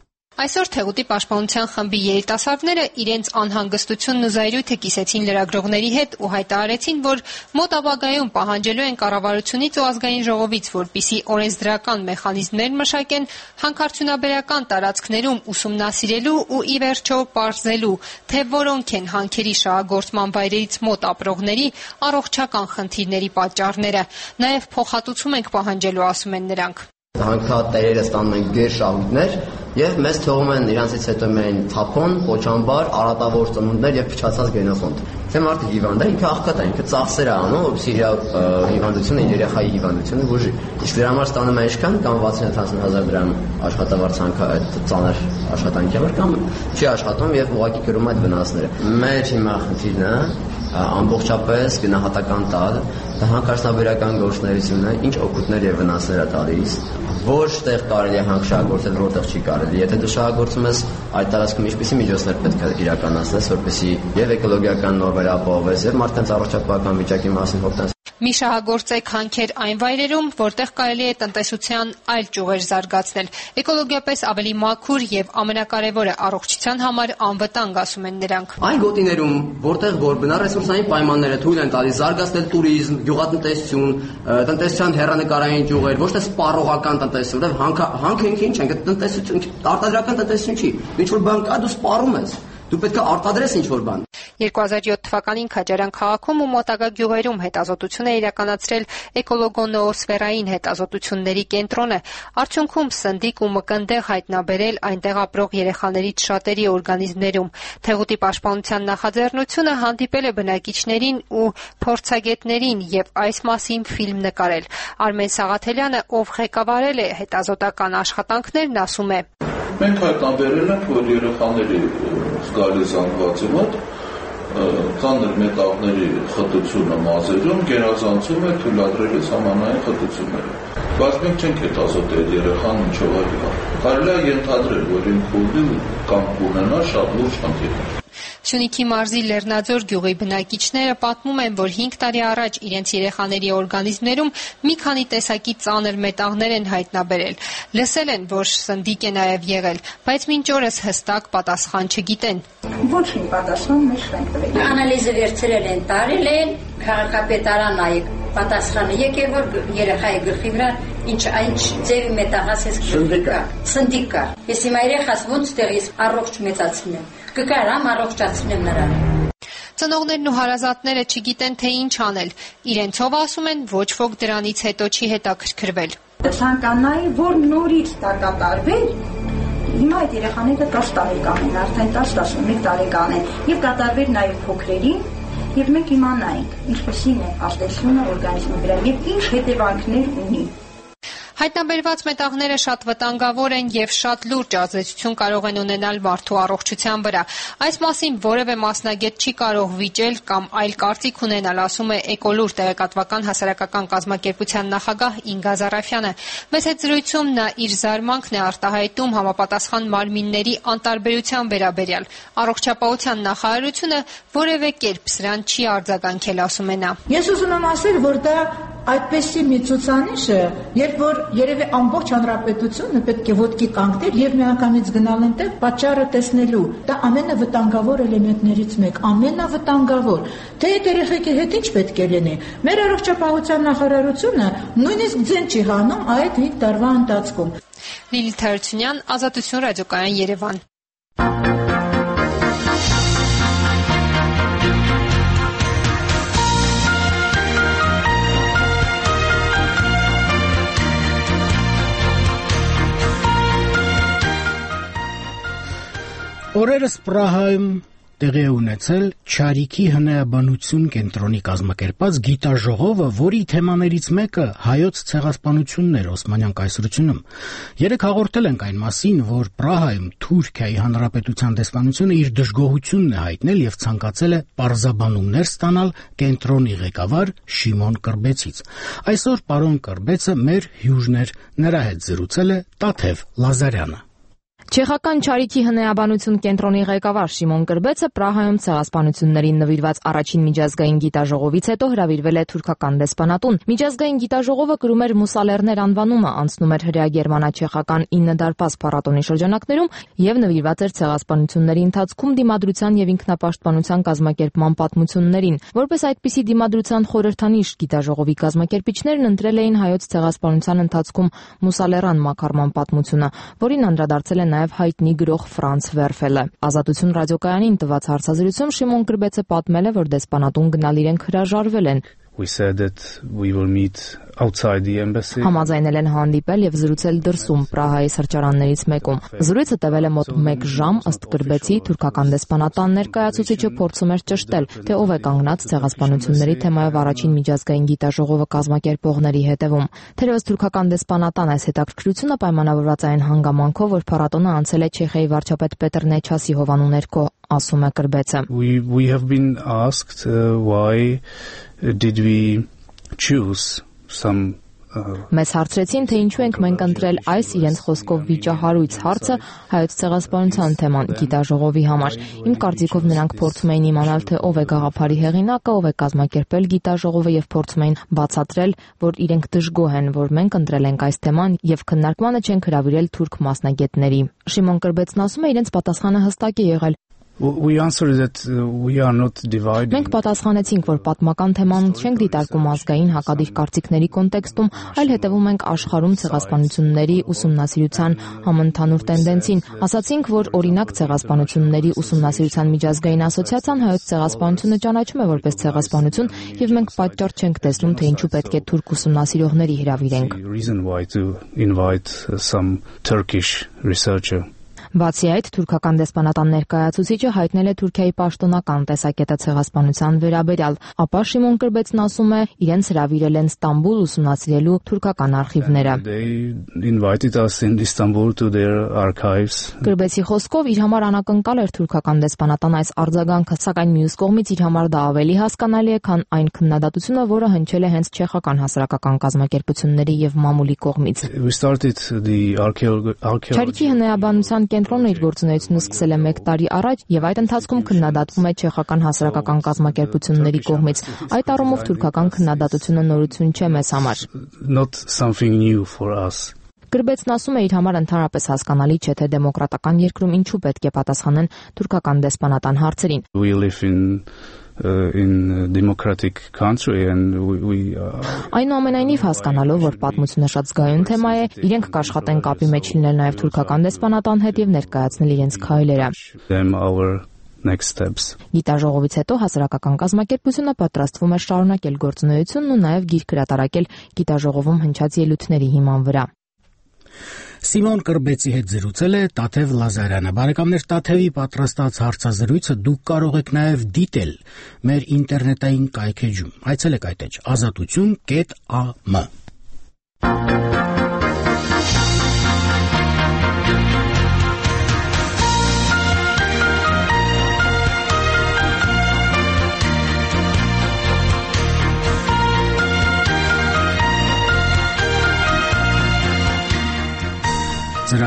Այսօր Թեղուտի պաշտպանության խմբի երիտասարդները իրենց անհանգստությունն ու զայրույթը կիսեցին լրագրողների հետ ու հայտարարեցին, որ մոտ ապագայում պահանջելու են կառավարությունից ու ազգային ժողովից, որպեսզի օրենսդրական մեխանիզմներ մշակեն հանքարդյունաբերական տարածքներում ուսումնասիրելու ու ի վերջո պարզելու, թե որոնք են հանքերի շահագործման վայրերից մոտ ապրողների առողջական խնդիրների պատճառները։ Նաև փոխհատուցում ենք պահանջելու, ասում են նրանք։ Հանքատերերը ստանում են գերշահույթներ եւ մեզ թողում են իրանցից հետո միայն թափոն, կոչամբար, արատավոր ծնունդներ եւ փչացած գենոխոնդ։ Թե մարդը հիվանդ է, ինքը աղքատ է, ինքը ծախսեր է անում, որպեսզի իր հիվանդությունը, իր երեխայի հիվանդությունը բուժի։ Իսկ դրա համար ստանում է ինչքան, կամ վաթսուն հազար դրամ աշխատավարձանքը այդ ծանր աշխատանքի համար, կամ չի աշխատում եւ ուղղակի կրում այդ վնասները։ Մեր հիմա խնդիրն է ամբողջապես գնահատական տալ հանքարդյունաբերական գործունեությունը, ինչ օգուտներ եւ վնասներ է տալիս, որտեղ կարելի է հանք շահագործել, որտեղ չի կարելի։ Եթե դու շահագործում ես այդ տարածքում ինչպիսի միջոցներ պետք է իրականացնես, որպեսզի եւ էկոլոգիական նորմեր ապահովես եւ մարդկանց առողջապահական վիճակի մասին հոգնես։ Մի շահագործեք հանքեր այն վայրերում, որտեղ կարելի է տնտեսության այլ ճյուղեր զարգացնել, էկոլոգիապես ավելի մաքուր եւ ամենակարևորը առողջության համար անվտանգ, ասում են նրանք։ Այն գոտիներում, որտեղ որ բնարեսուրսային պայմանները թույլ են տալիս զարգացնել տուրիզմ, գյուղատնտեսություն, տնտեսության հեռանկարային ճյուղեր, ոչ թե սպառողական տնտեսություն, հանքը ինքը ինչ է, տնտեսություն, արտադրական տնտեսություն չի։ Ինչ որ բան կա, դու սպառում ես։ Դու պետք է արտադրես ինչ-որ բան։ երկու հազար յոթ թվականին Քաջարյան քաղաքում ու մոտակա գյուղերում հետազոտություն է իրականացրել էկոլոգոնոոսֆերային հետազոտությունների կենտրոնը։ Արդյունքում սնդիկ ու մկնդեղ հայտնաբերել այնտեղ ապրող երեխաներից շատերի օրգանիզմներում։ Թեղուտի պաշտպանության նախաձեռնությունը հանդիպել է բնակիչներին ու փորձագետներին եւ այս մասին ֆիլմ նկարել։ Արմեն Սաղաթելյանը, ով ղեկավարել է հետազոտական աշխատանքներն, ասում է. Մենք հայտնաբերել ենք, որ երեխաների զգալի զանգվածի մոտ ծանր մետաղների խտությունը մազերում գերազանցում է թույլատրելիս համանային խտությունները։ Բայց մենք չենք հետազոտել երեխան ինչով է հիվանդ։ Կարելի է ենթադրել, որ ինքը ունի կամ կունենա շատ լուրջ խնդիրներ։ Սյունիքի մարզի Լեռնաձոր գյուղի բնակիչները պատմում են, որ հինգ տարի առաջ իրենց երեխաների օրգանիզմներում մի քանի տեսակի ծանր մետաղներ են հայտնաբերել։ Լսել են, որ սնդիկ է նաև եղել, բայց մինչ օրս հստակ պատասխան չգիտեն։ Ոչ մի պատասխան մեզ չենք տվել։ Անալիզը վերցրել են, տարել են, քաղաքապետարան այ պատասխանը եկել, որ երեխայի գլխի վրա ինչ այն ձևի մետաղ ասես սնդիկա, սնդիկա։ Ես իմ երեխաս ոնց տեղից առողջ մեծացնեմ։ Կկարամ առողջացնեմ նրան։ Ծնողներն ու հարազատները չգիտեն, թե ինչ անել։ Իրենցով ասում են, ոչ ոք դրանից հետո չի հետաքրքրվել։ Ցանկանայի, որ նորից դա կատարվեր, հիմա այդ երեխաները տասը տարեկան են, արդեն տասը-տասնմեկ տարեկան են, եւ կատարվեր նաեւ փոքրերին, եւ մենք իմանայինք ինչպեսին է ազդեցությունը օրգանիզմի վրա եւ ինչ հետևանքներ ունի։ Հայտնաբերված մետաղները շատ վտանգավոր են եւ շատ լուրջ ազդեցություն կարող են ունենալ մարդու առողջության վրա։ Այս մասին որևէ մասնագետ չի կարող վիճել կամ այլ կարծիք ունենալ, ասում է Էկոլուր տեղեկատվական հասարակական կազմակերպության նախագահ Ինգա Զարաֆյանը։ Մեծ հետ զրույցում նա իր զարմանքն է արտահայտում համապատասխան մարմինների անտարբերության վերաբերյալ։ Առողջապահության նախարարությունը որևէ կերպ սրան չի արձագանքել, ասում է նա։ Ես ուզում եմ ասել, որ դա այդպեսի մի ցուցանիշ է, երբ որ երևի ամբողջ հանրապետությունը պետք է ոտքի կանգներ եւ միանգամից գնալ այնտեղ պատճառը տեսնելու։ Դա ամենավտանգավոր էլեմենտներից մեկ, ամենավտանգավոր։ Թե այդ երեխեքի հետ ինչ պետք է լինի։ Մեր առողջապահության նախարարությունը նույնիսկ ձեն չի հանում այդ հինգ տարվա ընթացքում։ Լիլիթ Հարությունյան, Ազատություն ռադիոկայան, Երևան։ Օրերս Պրահայում տեղի է ունեցել Չարիքի հնայաբանություն կենտրոնի կազմակերպած գիտաժողովը, որի թեմաներից մեկը հայոց ցեղասպանությունն էր Օսմանյան կայսրությունում։ Երեք հաղորդել ենք այն մասին, որ Պրահայում Թուրքիայի Հանրապետության դեսպանությունը իր դժգոհությունն է հայտնել եւ ցանկացել է պարզաբանումներ ստանալ կենտրոնի ղեկավար Շիմոն Կրբեցից։ Այսօր պարոն Կրբեցը մեր հյուրն էր, նրա հետ զրուցել է Տաթև Լազարյանը։ Չեխական Չարիքի հնայաբանություն կենտրոնի ղեկավար Շիմոն Կրբեցը Պրահայում ցեղասպանություններին նվիրված առաջին միջազգային գիտաժողովից հետո հրավիրվել է թուրքական դեսպանատուն։ Միջազգային գիտաժողովը կրում էր Մուսալերներ անվանումը, անցնում էր հրեա-գերմանա-չեխական ինը դարպաս փառատոնի շրջանակներում եւ նվիրված էր ցեղասպանությունների ընթացքում դիմադրության եւ ինքնապաշտպանության կազմակերպման պատմություններին։ Որպես այդպիսի դիմադրության խորհրդանիշ գիտաժողովի կազմակերպիչներն ընտրել էին հայոց ցեղասպանության ընթացքում Մուսալերան մակարման պատմությունը, որին անդրադարձել է նաև հայտնի գրող Ֆրանց Վերֆելը։ Ազատություն ռադիոկայանին տված հարցազրույցում Շիմոն Կրբեցը պատմել է, որ դեսպանատուն գնալ իրենք հրաժարվել են։ We said that we will meet outside the embassy. Համաձայնել են հանդիպել եւ զրուցել դրսում Պրահայի սրճարաններից մեկում։ Զրույցը տևել է մոտ մեկ ժամ, ըստ Կրբեցի թուրքական դեսպանատան ներկայացուցիչը փորձում էր ճշտել, թե ով է կանգնած ցեղասպանությունների թեմայով առաջին միջազգային գիտաժողովը կազմակերպողների հետևում։ Թերևս թուրքական դեսպանատան այս հետաքրքրությունը պայմանավորված է այն հանգամանքով, որ փառատոնը անցել է Չեխիայի վարչապետ Պետր Նեչասի հովանու ներքո, ասում է Կրբեցը։ We we have been asked uh, why did we choose some Մեզ հարցրեցին, թե ինչու ենք մենք ընտրել այս իրենց խոսքով վիճահարույց հարցը հայոց ցեղասպանության թեման գիտաժողովի համար։ Իմ կարծիքով նրանք փորձում էին իմանալ, թե ով է գաղափարի հեղինակը, ով է կազմակերպել գիտաժողովը եւ փորձում էին բացատրել, որ իրենք դժգոհ են, որ մենք ընտրել ենք այս թեման եւ քննարկմանը չենք հրավիրել թուրք մասնագետների։ Շիմոն Կրբեցն ասում է, իրենց պատասխանը հստակ է եղել։ We answered that uh, we are not divided. Մենք պատասխանեցինք, որ պատմական թեման չենք դիտարկում ազգային հակադիր կարծիքների կոնտեքստում, այլ հետևում ենք աշխարհում ցեղասպանությունների ուսումնասիրության համընդհանուր տենդենսին։ Ասացինք, որ օրինակ ցեղասպանությունների ուսումնասիրության միջազգային ասոցիացիան հայոց ցեղասպանությունը ճանաչում է որպես ցեղասպանություն, եւ մենք պատճառ չենք տեսնում, թե ինչու պետք է թուրք ուսումնասիրողների հրավիրենք։ Reason why to invite some Turkish researcher. Բացի այդ, թուրքական դեսպանատան ներկայացուցիչը հայտնել է Թուրքիայի պաշտոնական տեսակետը ցեղասպանության վերաբերյալ, ապա Շիմոն Կրբեցն ասում է, իրենց հրավիրել են Ստամբուլ ուսումնասիրելու թուրքական արխիվները։ Կրբեցի խոսքով իր համար անակնկալ էր թուրքական դեսպանատան այս արձագանքը, սակայն մյուս կողմից իր համար դա ավելի հասկանալի է, քան այն քննադատությունը, որը հնչել է հենց չեխական հասարակական կազմակերպությունների եւ մամուլի կողմից։ Չարիքի հնայաբանության կենտրոնը իր գործունեությունը սկսել է մեկ տարի առաջ եւ այդ ընթացքում քննադատվում է չեխական հասարակական կազմակերպությունների կողմից։ Այդ առումով թուրքական քննադատությունը նորություն չէ մեզ համար։ Not something new for us. Կրբեցն ասում է, իր համար ընդհանրապես հասկանալի չէ, թե դեմոկրատական երկրում ինչու պետք է պատասխանեն թուրքական դեսպանատան հարցերին։ We live in Uh, in a democratic country and we, we uh... Այնուամենայնիվ հասկանալով, որ պատմությունը շատ զգայուն թեմա է, իրենք կաշխատեն կապի մեջ լինել նաև թուրքական դեսպանատան հետ եւ ներկայացնել իրենց քայլերը։ Գիտաժողովից հետո հասարակական կազմակերպությունը պատրաստվում է շարունակել գործունեությունն ու նաև գիրք հրատարակել գիտաժողովում հնչած ելույթների հիման վրա։ Սիմոն Կրբեցի հետ զրուցել է Տաթև Լազարյանը։ Բարեկամներ, Տաթևի պատրաստած հարցազրույցը դուք կարող եք նաև դիտել մեր ինտերնետային կայքէջում։ Այցելեք այդ էջ ազատություն կետ ա մ։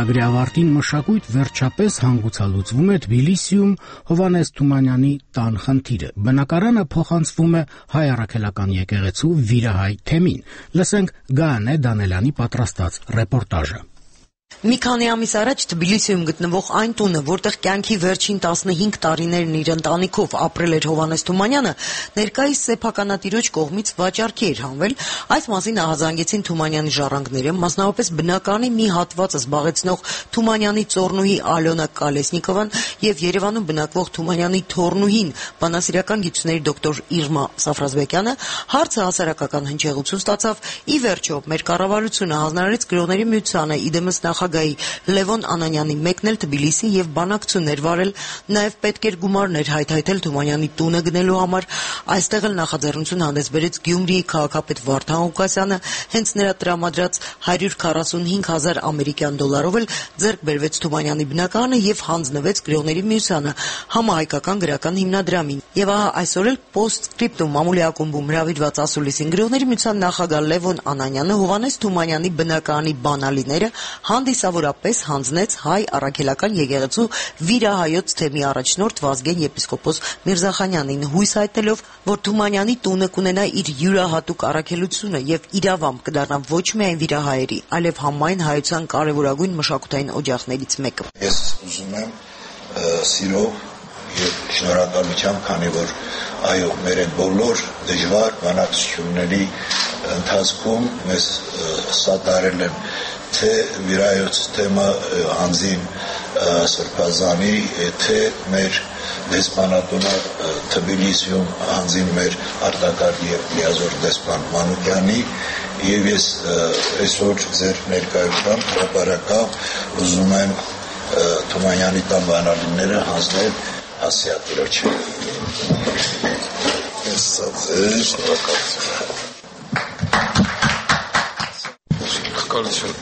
ծրագրի ավարտին մշակույթ վերջապես հանգուցալուծվում է Թբիլիսիում Հովհաննես Թումանյանի տան խնդիրը։ Բնակարանը փոխանցվում է Հայ առաքելական եկեղեցու վիրահայ թեմին։ Լսենք Գայանե Դանելյանի պատրաստած ռեպորտաժը։ Մի քանի ամիս առաջ Թբիլիսիում գտնվող այն տունը, որտեղ կյանքի վերջին տասնհինգ տարիներն իր ընտանիքով ապրել էր Հովհաննես Թումանյանը, ներկայիս սեփականատիրոջ կողմից վաճառքի էր հանվել, այս մասին ահազանգեցին Թումանյանի ժառանգները, մասնավորապես բնակարանի մի հատվածը զբաղեցնող Թումանյանի ծոռնուհի Ալյոնա Կալեսնիկովան եւ Երևանում բնակվող Թումանյանի թոռնուհին, բանասիրական գիտությունների դոկտոր Իրմա Սաֆրազբեկյանը, հարցը հասարակական հնչեղություն ստացավ։ Ի վերջո, մեր կառավարությունը հանձնարարեց Գրողների միությանը իդեմս նախագահի Լևոն Անանյանի մեկնել Թբիլիսի եւ բանակցություններ վարել, նաեւ պետք էր գումարներ հայթայթել Թումանյանի տունը գնելու համար։ Այստեղ էլ նախաձեռնություն հանդես բերեց Գյումրիի քաղաքապետ Վարդան Ղուկասյանը, հենց նրա տրամադրած հարյուր քառասունհինգ հազար ամերիկյան դոլարով էլ ձեռք բերվեց Թումանյանի բնակարանը եւ հանձնվեց Գրողների միությանը, համահայկական գրական հիմնադրամին։ Եվ ահա այսօր էլ պոստսկրիպտում մամուլի ակումբում հրավիրված ասուլիսին Գրողների միության նախագահ Լևոն Անանյանը Հովհաննես Թումանյանի բնակարանի բանալիները հանդիսավորապես հանձնեց Հայ առաքելական եկեղեցու վիրահայոց թեմի առաջնորդ Վազգեն եպիսկոպոս Միրզախանյանին, հույս հայտնելով, որ Թումանյանի տունը կունենա իր յուրահատուկ առաքելությունը եւ իրավամբ կդառնա ոչ միայն վիրահայերի, այլև համայն հայության կարեւորագույն մշակութային օջախներից մեկը։ Ես ուզում եմ սիրով եւ շնորհակալությամբ, քանի որ այո, մեր այդ բոլոր դժվար բանակցությունների ընթացքում մեզ սատարել են թե վիրայոց թեմը անձին Սրբազանի, թե մեր դեսպանատունը Թբիլիսիում անձին մեր արտակարգ եւ լիազոր դեսպան Մանուկյանի, եւ ես այսօր ձեր ներկայությամբ հրապարակավ ուզում եմ Թումանյանի տան բանալիները հանձնել Ասիատիրոջը։ Ես ձեր շնորհակալություն։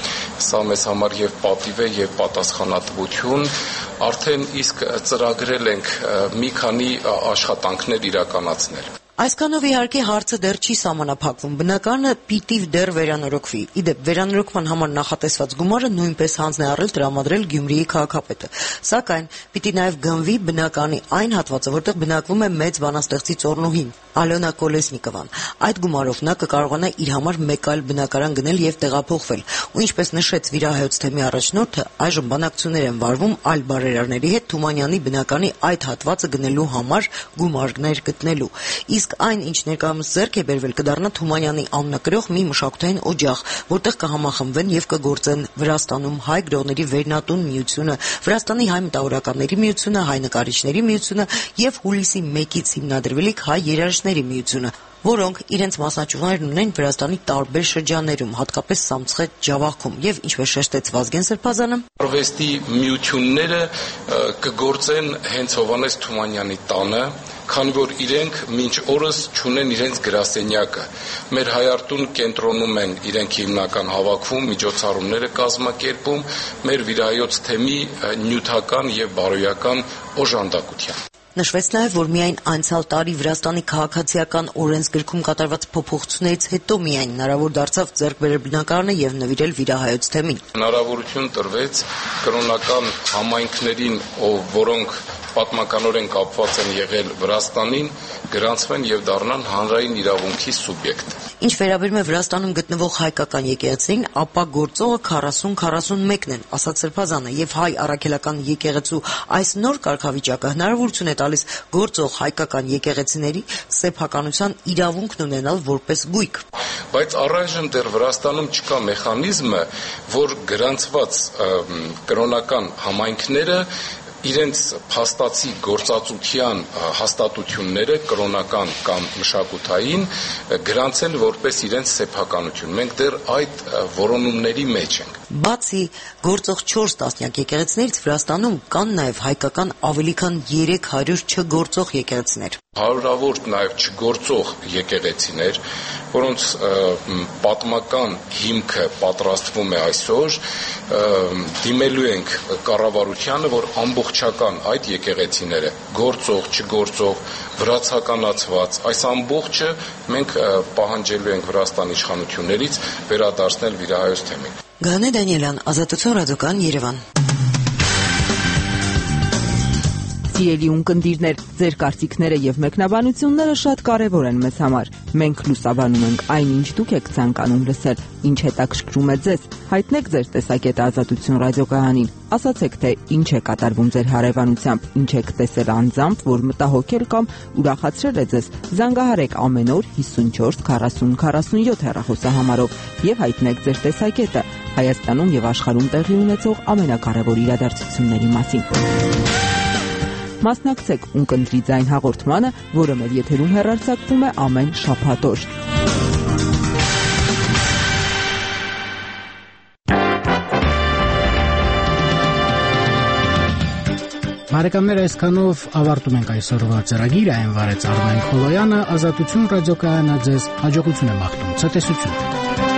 Սա մեզ համար եւ պատիվ է եւ պատասխանատվություն։ Արդեն իսկ ծրագրել ենք մի քանի աշխատանքներ իրականացնել։ Այսքանով իհարկե հարցը դեռ չի սահմանափակվում, բնակարանը պիտի դեռ վերանորոգվի։ Իդեպ վերանորոգման համար նախատեսված գումարը նույնպես հանձնարարել տրամադրել Գյումրիի քաղաքապետը, սակայն պիտի նաև գնվի բնակարանի այն հատվածը, որտեղ բնակվում է մեծ բանաստեղծի ծոռնուհին Ալյոնա Կոլեսնիկովան։ Այդ գումարով նա կկարողանա իր համար մեկ այլ բնակարան գնել եւ տեղափոխվել։ Ու ինչպես նշեց վիրահայոց թեմի առաջնորդը, այժմ բանակցություններ են վարվում այլ բարերարների հետ Թումանյանի բնակարանի այդ հատվածը գնելու համար գումարներ գտնելու։ Իսկ այն, ինչ ներկայումս ձեռք է բերվել, կդառնա Թումանյանի անուննակրող մի մշակութային օջախ, որտեղ կհամախմբվեն եւ կգործեն Վրաստանում Հայ գրողների վերնատուն միությունը, Վրաստանի հայ մտավորականների միությունը, հայ նկարիչների միությունը եւ հուլիսի մեկից հիմնադրվելիք հայ երաժիշտների միությունը, որոնք իրենց մասնաճյուղներն ունեն Վրաստանի տարբեր շրջաններում, հատկապես Սամցխետ Ջավախքում, եւ ինչպես շեշտեց Վազգեն Սրբազանը, արվեստի միությունները կգործեն հենց Հովհաննես Թումանյանի տանը, քանի որ իրենք մինչ օրս չունեն իրենց գրասենյակը։ Մեր հայարտուն կենտրոնում են իրենք հիմնական հավաքվում, միջոցառումները կազմակերպում մեր վիրահայոց թեմի նյութական եւ բարոյական օժանդակությամբ։ Նշվեց նաև, որ միայն անցյալ տարի Վրաստանի քաղաքացիական օրենսգրքում կատարված փոփոխություններից հետո միայն հնարավոր դարձավ ձեռք բերել բնակարանը եւ նվիրել վիրահայոց թեմին։ Հնարավորություն տրվեց կրոնական համայնքներին, որոնք պատմականորեն կապված են եղել Վրաստանին, գրանցվեն եւ դառնան հանրային իրավունքի սուբյեկտ։ Ինչ վերաբերում է Վրաստանում գտնվող հայկական եկեղեցին, ապա գործողը քառասուն քառասունմեկն են, ասաց Սրբազանը, եւ հայ առաքելական եկեղեցու այս նոր կարգավիճակը հնարավորություն է տալիս գործող հայկական եկեղեցիների սեփականության իրավունքն ունենալ որպես գույք։ Բայց առայժմ դեռ Վրաստանում չկա մեխանիզմը, որ գրանցված կրոնական համայնքները իրենց փաստացի գործածության հաստատությունները կրոնական կամ մշակութային գրանցեն որպես իրենց սեփականություն։ Մենք դեռ այդ որոնումների մեջ ենք։ Բացի գործող չորս տասնյակ եկեղեցիներից Վրաստանում կան նաև հայկական ավելի քան երեք հարյուր չգործող եկեղեցիներ։ Հարյուրավոր նաև չգործող եկեղեցիներ, որոնց պատմական հիմքը պատրաստվում է այսօր, դիմելու ենք կառավարությանը, որ ամբողջական այդ եկեղեցիները գործող, չգործող, վրացականացված, այս ամբողջը մենք պահանջելու ենք Վրաստանի իշխանություններից վերադարձնել վիրահայոց թեմին։ Գանե Դանիելյան, Ազատություն ռադիոկայան, Երևան։ Սիրելի ունկնդիրներ, ձեր կարծիքները եւ մեկնաբանությունները շատ կարեւոր են մեզ համար։ Մենք լուսաբանում ենք այն, ինչ դուք եք ցանկանում լսել, ինչ հետաքրքրում է ձեզ։ Հայտնեք ձեր տեսակետը Ազատություն ռադիոկայանին։ Ասացեք, թե ինչ է կատարվում ձեր հարևանությամբ, ինչ եք տեսել անձամբ, որ մտահոգել կամ ուրախացրել է ձեզ։ Զանգահարեք ամեն օր հիսունչորս քառասուն քառասունյոթ հեռախոսահամարով եւ հայտնեք ձեր տեսակետը Հայաստանում եւ աշխարհում տեղի ունեցող ամենակարևոր իրադարձությունների մասին։ Մասնակցեք ունկնդրի ձայն հաղորդմանը, որը մեր եթերում հեռարձակվում է ամեն շաբաթ օր։ Բարեկամներ, այսքանով ավարտում ենք այսօրվա ծրագիրը, այն վարեց Արմեն Խոլոյանը, Ազատություն ռադիոկայանը ձեզ հաջողություն է մաղթում, ցտեսություն։